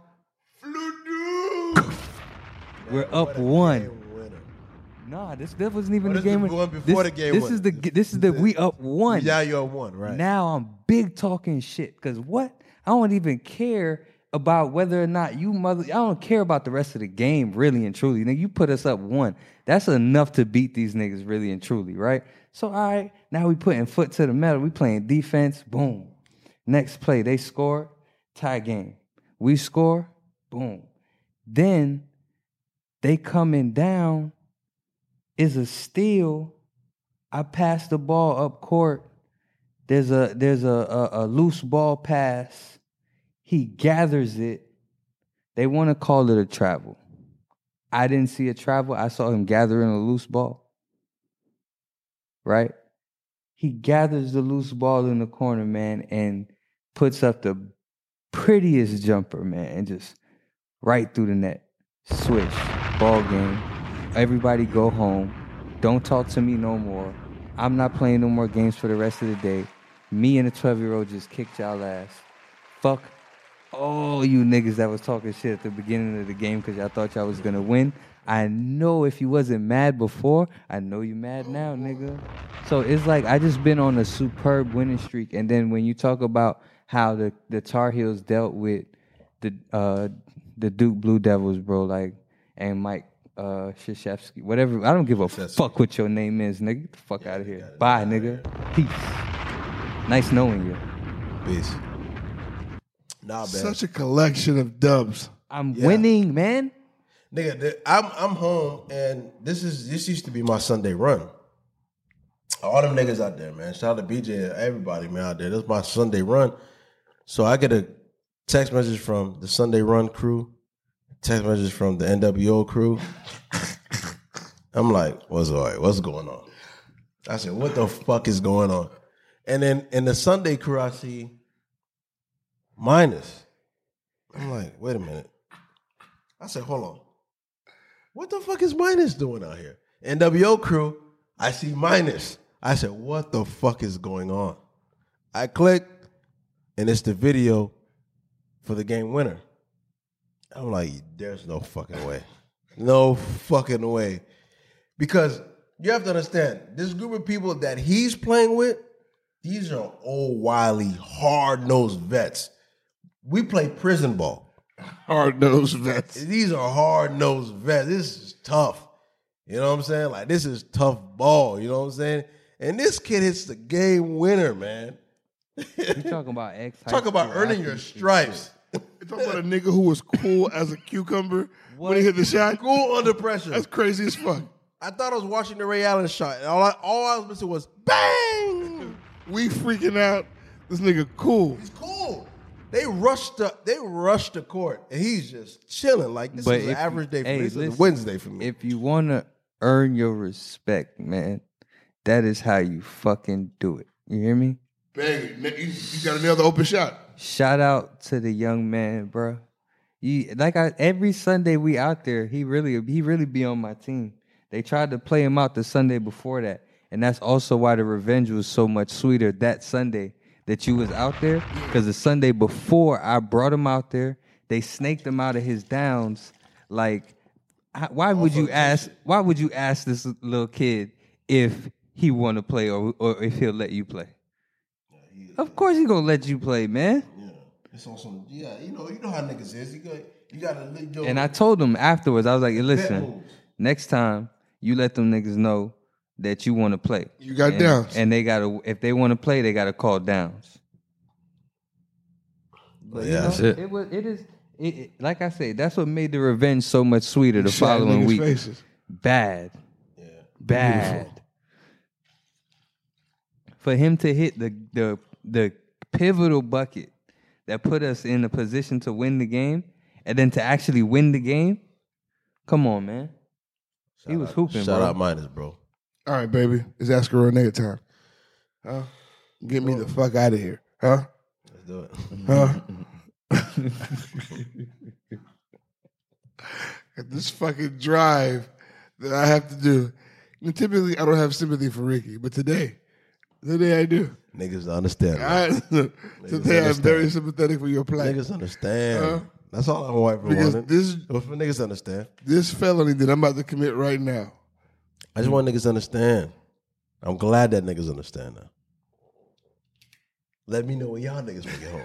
We're up one. Nah, this that wasn't even Oh, the this game. was the one before this, the game This one. is the this is the we up one. Yeah, you're one, right? Now I'm big talking shit. Cause what? I don't even care about whether or not you mother. I don't care about the rest of the game, really and truly. Nigga, you put us up one. That's enough to beat these niggas, really and truly, right? So all right, now we putting foot to the metal. We playing defense. Boom. Next play, they score. Tie game. We score. Boom. Then they coming down. Is a steal. I pass the ball up court. There's a there's a, a, a loose ball pass. He gathers it. They want to call it a travel. I didn't see a travel. I saw him gathering a loose ball. Right? He gathers the loose ball in the corner, man, and puts up the prettiest jumper, man, and just right through the net. Switch. Ball game. Everybody go home. Don't talk to me no more. I'm not playing no more games for the rest of the day. Me and the twelve-year-old just kicked y'all ass. Fuck all you niggas that was talking shit at the beginning of the game because y'all thought y'all was going to win. I know if you wasn't mad before, I know you mad now, nigga. So it's like I just been on a superb winning streak. And then when you talk about how the, the Tar Heels dealt with the uh, the Duke Blue Devils, bro, like, and Mike uh, Krzyzewski, whatever. I don't give a fuck what your name is, nigga. Get the fuck out of here. Bye, nigga. Peace. Nice knowing you. Peace. Nah, man. Such a collection of dubs. I'm Yeah. winning, man. Nigga, th- I'm I'm home, and this is this used to be my Sunday run. All them niggas out there, man. Shout out to B J, everybody, man, out there. That's my Sunday run. So I get a text message from the Sunday Run crew, text message from the N W O crew. I'm like, what's all right? What's going on? I said, what the fuck is going on? And then in the Sunday crew, I see Minus. I'm like, wait a minute. I said, hold on. What the fuck is Minus doing out here? N W O crew, I see Minus. I said, what the fuck is going on? I click, and it's the video for the game winner. I'm like, there's no fucking way. No fucking way. Because you have to understand, this group of people that he's playing with, these are old, wily, hard-nosed vets. We play prison ball. Hard-nosed vets. These are hard-nosed vets. This is tough. You know what I'm saying? Like, this is tough ball. You know what I'm saying? And this kid hits the game winner, man. You talking about ex? Talk about earning your stripes. You talking about a nigga who was cool as a cucumber when he hit the shot? Cool under pressure. That's crazy as fuck. I thought I was watching the Ray Allen shot. And all I, all I was missing was bang. We freaking out. This nigga cool. He's cool. They rushed the they rushed the court, and he's just chilling. Like this But is an if- average day for hey, me. This is a listen, Wednesday for me. If you want to earn your respect, man, that is how you fucking do it. You hear me? Bang. You, you got another open shot. Shout out to the young man, bro. You like I every Sunday we out there. He really he really be on my team. They tried to play him out the Sunday before that, and that's also why the revenge was so much sweeter that Sunday that you was out there. Because the Sunday before I brought him out there, they snaked him out of his downs. Like, how- why would you ask? Why would you ask this little kid if he want to play or or if he'll let you play? Of course he gonna let you play, man. Yeah, it's on some. Yeah, you know, you know how niggas is. You got, you got to lick your. And I told him afterwards, I was like, listen, moves. next time you let them niggas know that you want to play. You got and, downs. And they gotta if they want to play, they gotta call downs. But, you Yeah, know, that's it. It was it is it, it- like I said, that's what made the revenge so much sweeter the Shot following niggas' week. faces. Bad. Bad. For him to hit the the the pivotal bucket that put us in a position to win the game, and then to actually win the game, come on, man. he was hooping, Shout bro. out Minus, bro. All right, baby. It's Ask a Real Nigga time. Huh? Get me the fuck out of here. Huh? Let's do it. Huh? This fucking drive that I have to do. And typically, I don't have sympathy for Ricky, but today, today I do. Niggas understand. I, man. today I'm understand. very sympathetic for your plight. Niggas understand. Huh? That's all I'm white for Because wanted. this But for niggas understand. this felony that I'm about to commit right now, I just want niggas to understand. I'm glad that niggas understand now. Let me know when y'all niggas will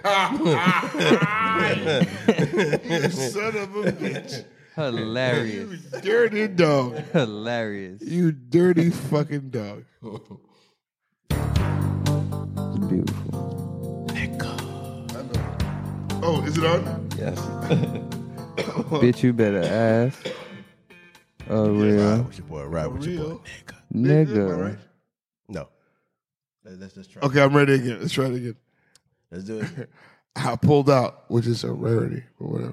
get home. you son of a bitch, Hilarious. you dirty dog, Hilarious. you dirty fucking dog. Beautiful. Oh, is it on? Yes. Bitch, you better ask. A Ride real with your boy. Ride with your boy. Real. nigga. Am I right? No. Let- Let's just try. Okay, I'm ready again. Let's try it again. Let's do it. I pulled out, which is a rarity or whatever.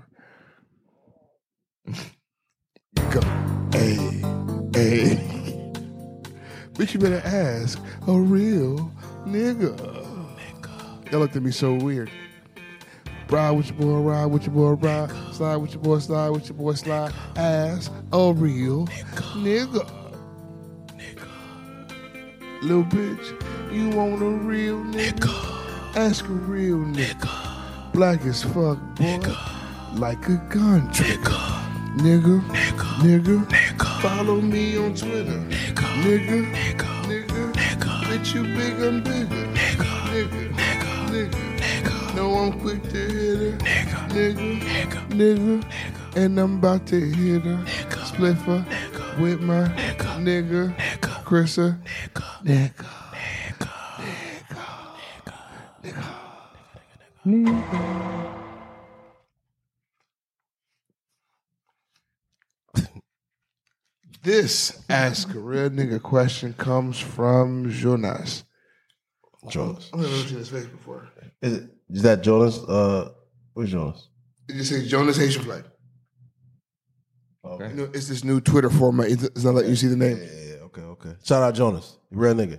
Go. Hey, hey. Bitch, you better ask a real nigga. Y'all looked at me so weird. Ride with your boy, ride with your boy, ride. Slide with your boy, slide with your boy, slide. Ask a real nigga. Little bitch, you want a real nigga? Ask a real nigga. Black as fuck, boy. Like a gun trigger. Nigga. Nigga. Follow me on Twitter. Nigga. Nigga. Bitch, you big, I'm bigger. Nigga. Nigga. No, I'm quick to hit her. Nigga. Nigga. And I'm about to hit her. Spliffer. With my nigga. Chrissa. Nigga. This Ask a Real Nigga question comes from Jonas. Jonas. I've never seen his face before. Is it? Is that Jonas? Uh, where's Jonas? It just says Jonas Haitian flag. Okay. You know, it's this new Twitter format. It's it's not letting you see the name. Yeah, yeah, yeah. Okay, okay. Shout out Jonas. You real nigga.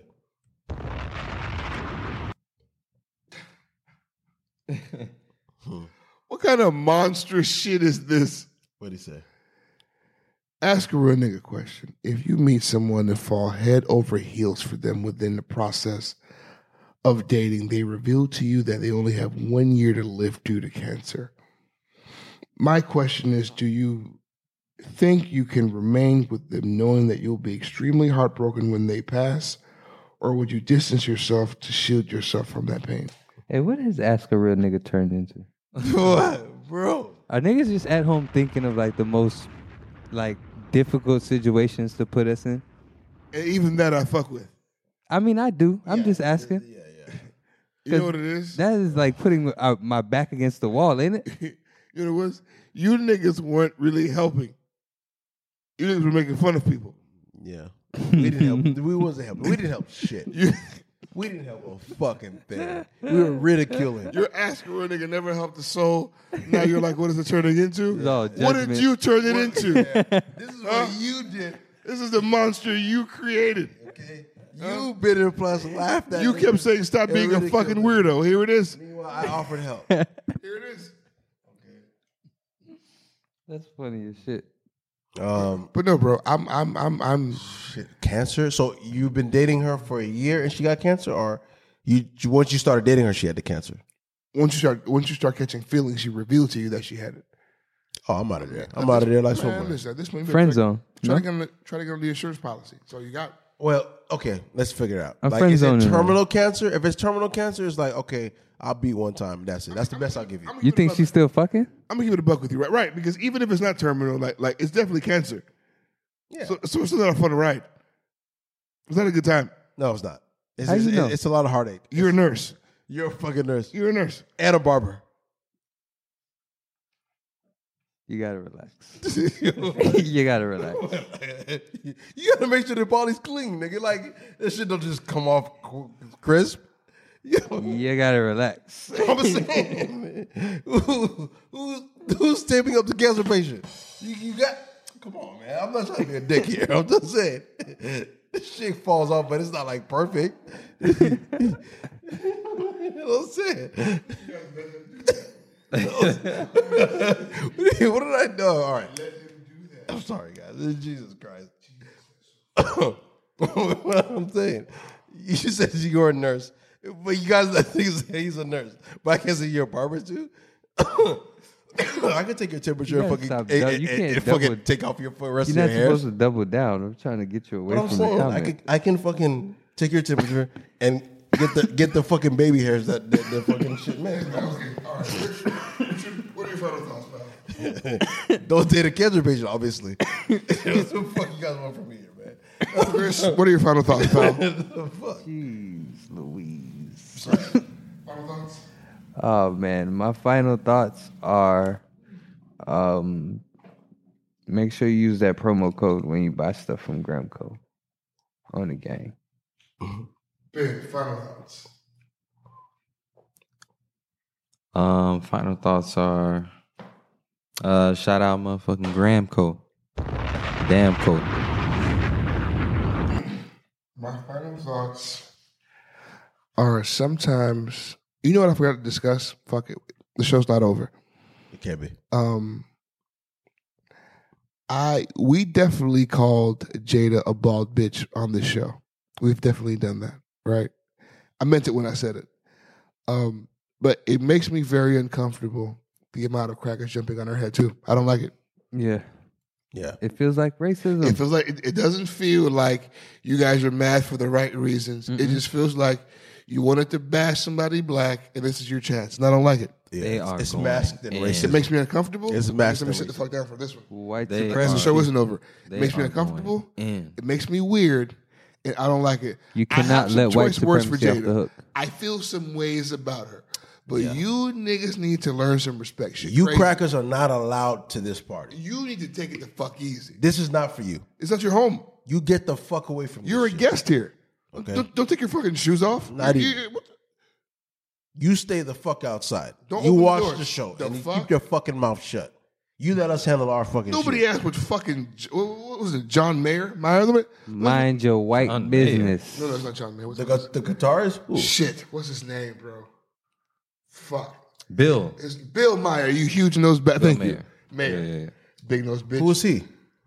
What kind of monstrous shit is this? What'd he say? Ask a real nigga question. If you meet someone and fall head over heels for them within the process of dating, they reveal to you that they only have one year to live due to cancer. My question is, do you think you can remain with them knowing that you'll be extremely heartbroken when they pass, or would you distance yourself to shield yourself from that pain? Hey, what has Ask a Real Nigga turned into? What, bro? Are niggas just at home thinking of like the most like difficult situations to put us in? And even that I fuck with. I mean, I do. I'm just asking. Yeah, yeah. You know what it is? That is like putting uh, my back against the wall, ain't it? You know what it was? You niggas weren't really helping. You niggas were making fun of people. Yeah. We didn't help. We wasn't helping. We didn't help shit. You, We didn't help a fucking thing. We were ridiculing. you're asking where a nigga never helped the soul. Now you're like, what is it turning into? It's all What did judgment. you turn it into? This is Huh? what you did. This is the monster you created. Okay. You bit in plus laughed at You me. kept saying, stop and being a ridiculed fucking me. weirdo. Here it is. Meanwhile, I offered help. Here it is. That's funny as shit. Um, But no, bro, I'm, I'm, I'm, I'm. shit, cancer. So you've been dating her for a year and she got cancer, or you once you started dating her, she had the cancer? Once you start, once you start catching feelings, she revealed to you that she had it. Oh, I'm out of there. I'm out of there like so Man, much. listen, at this point, you better Friend try- zone. Try, No? to get on the, try to get on the insurance policy. So you got. Well, okay, let's figure it out. I'm like, friend is it zoning her. terminal cancer? If it's terminal cancer, it's like, okay, I'll beat one time. That's it. That's the best I'll give you. I'm You think she's still fucking? I'm gonna give it a buck with you, right? Right, because even if it's not terminal, like, like it's definitely cancer. Yeah. So, so it's not a fun ride. It's not a good time. No, it's not. It's, How it's, you know? it's a lot of heartache. You're a nurse. You're a fucking nurse. You're a nurse. And a barber. You gotta relax. You gotta relax. You gotta make sure the body's clean, nigga. Like, this shit don't just come off qu- crisp. You know, You gotta relax. I'm saying, who, who's, who's taping up the cancer patient? You, you got, come on, man. I'm not trying to be a dick here. I'm just saying. This shit falls off, but it's not like perfect. You know what I'm saying? What did I do? All right. I'm sorry, guys. Jesus Christ. What I'm saying, you said you're a nurse, but you guys, I think he's a nurse. But I can't say you're a barber too. I can take your temperature You and gotta fucking, stop and, dou- and- you can't and fucking double- take off your foot, rest You're of not your hair. supposed to double down. I'm trying to get you away What I'm from the saying, I comment. can, I can fucking take your temperature and get the get the fucking baby hairs that that, that fucking shit, man. Okay, all right. What are your final thoughts, pal? Don't date a cancer patient, obviously. What the fuck you guys want from me here, man? Chris, what are your final thoughts, pal? The fuck? Jeez Louise. Final thoughts? Oh man, my final thoughts are um make sure you use that promo code when you buy stuff from Gramco on the gang. Ben, final thoughts. Um, final thoughts are uh shout out motherfucking Gramco. Damn coat. My final thoughts are sometimes, you know what I forgot to discuss? Fuck it. The show's not over. It can't be. Um, I we definitely called Jada a bald bitch on this show. We've definitely done that, right? I meant it when I said it. Um, but it makes me very uncomfortable, the amount of crackers jumping on her head too. I don't like it. Yeah. Yeah. It feels like racism. It feels like it, it doesn't feel like you guys are mad for the right reasons. It just feels like you wanted to bash somebody black, and this is your chance. And I don't like it. Yeah, They it's, are it's going masked in in. racism. It makes me uncomfortable. It's Let me masked sit in the racism. fuck down for this one. White They The supremacy. show isn't over. It They makes me are uncomfortable. going in. It makes me weird, and I don't like it. You I have cannot some let white choice words for supremacy off Jada. the hook. I feel some ways about her, but you niggas need to learn some respect. Shit You crazy. crackers are not allowed to this party. You need to take it the fuck easy. This is not for you. It's not your home. You get the fuck away from You're a this shit. guest here. Okay. Don't, don't take your fucking shoes off. Not You- even. you- what the- You stay the fuck outside. Don't you open the watch doors. the show The and you fuck? keep your fucking mouth shut. You let us handle our fucking Nobody shit. asked what fucking what what was it? John Mayer? Mayer? No, Mind your white Unmade. business. no, it's not John Mayer. What's The, his gu- the guitarist? Who? Shit, what's his name, bro? Fuck. Bill. It's Bill Mayer. You huge nose back. Thank Mayer. you, Mayer. Yeah, yeah, yeah. Big nose bitch. Who is he?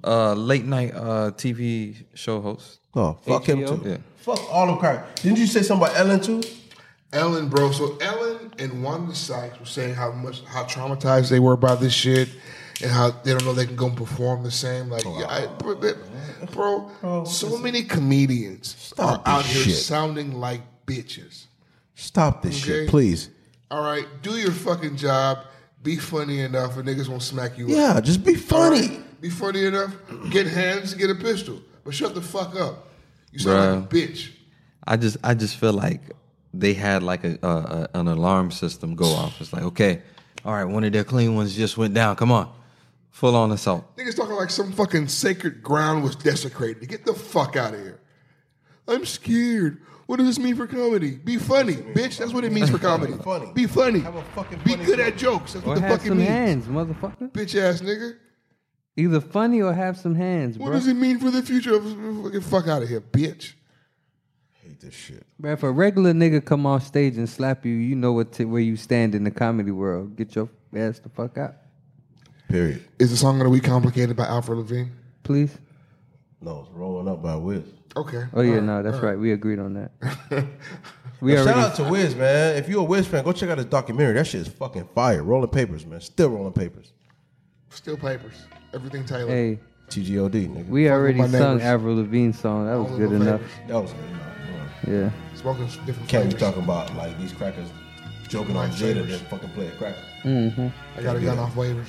Uh, late night uh, T V show host. Oh, fuck him H B O? too. Yeah. Fuck all them crackers. Didn't you say something about Ellen too? Ellen, bro. So Ellen and Wanda Sykes were saying how much how traumatized they were by this shit, and how they don't know they can go and perform the same. Like, yeah, I, bro, they- bro, so many comedians Stop are out this here shit. sounding like bitches. Stop this Okay. shit, please. All right, do your fucking job. Be funny enough, and niggas won't smack you up. Yeah, just be All funny. right? Be funny enough. Get hands, get a pistol, but shut the fuck up. You sound like a bitch. I just I just feel like they had like a, a, a an alarm system go off. It's like, okay, all right, one of their clean ones just went down. Come on, full on assault. Niggas talking like some fucking sacred ground was desecrated. Get the fuck out of here. I'm scared. What does this mean for comedy? Be funny, bitch. That's what it means for comedy. Be funny. Be funny. Have a fucking Be funny good joke. at jokes. That's Or what the have fuck it some means. hands, motherfucker. Bitch ass nigga. Either funny or have some hands, What bro. does it mean for the future of fucking fuck out of here, bitch? Hate this shit. Bro, if a regular nigga come off stage and slap you, you know what t- where you stand in the comedy world. Get your ass the fuck out, Period. Is the song of the week complicated by Alfred Levine? please. No, it's rolling up by Wiz. Okay. Oh yeah, All right, no, that's all right. We agreed on that. we Shout already. out to Wiz, man. If you're a Wiz fan, go check out his documentary. That shit is fucking fire. Rolling Papers, man. Still rolling papers. Still papers. Everything Taylor. Hey, T G O D, nigga. we already my sung neighbors. Avril Lavigne's song. That was All good of my enough. favorites. that was good. Yeah. Smoking different Can't be flavors. talking about like these crackers joking on Like Jada flavors. then fucking play a cracker. Mm-hmm. I got a Yeah. gun off waivers.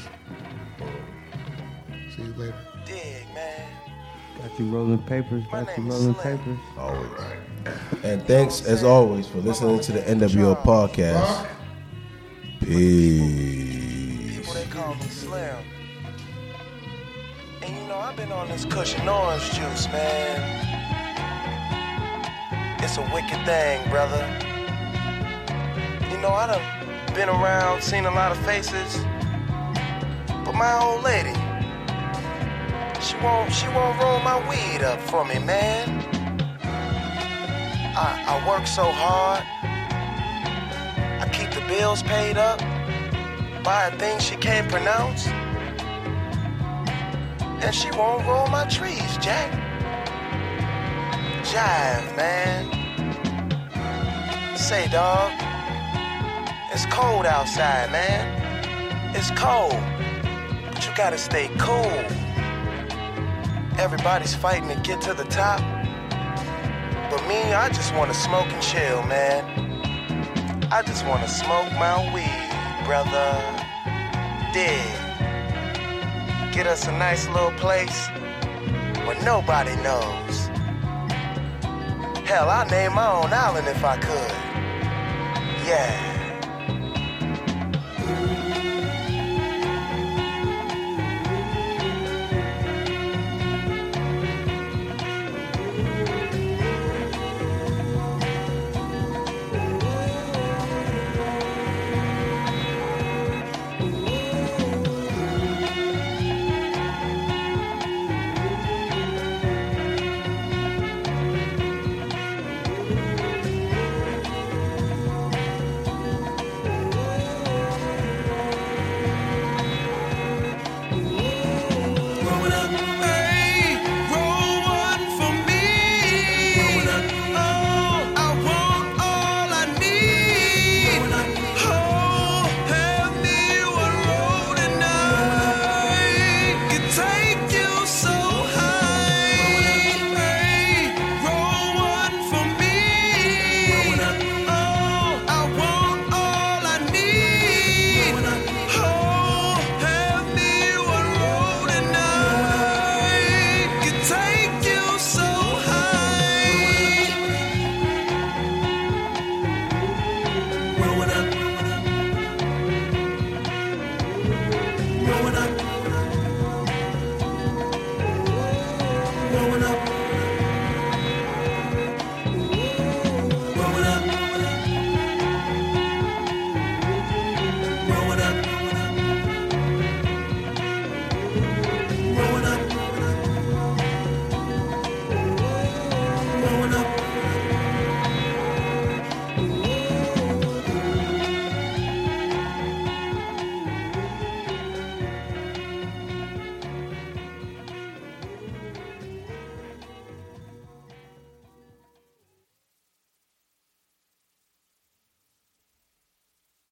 See you later. Dig, man. Got you rolling papers. Got you name is rolling Slim. papers. Always. And thanks as always for listening to the N W O podcast. Peace. People, they call me Slim. And you know, I've been on this cushion orange juice, man. It's a wicked thing, brother. You know, I done been around, seen a lot of faces. But my old lady, she won't, she won't roll my weed up for me, man. I, I work so hard. I keep the bills paid up. Buy things she can't pronounce. And she won't roll my trees, Jack. Jive, man. Say, dog, it's cold outside, man. It's cold. But you gotta stay cool. Everybody's fighting to get to the top. But me, I just wanna smoke and chill, man. I just wanna smoke my weed, brother. Dig. Get us a nice little place where nobody knows. Hell, I'd name my own island if I could. Yeah.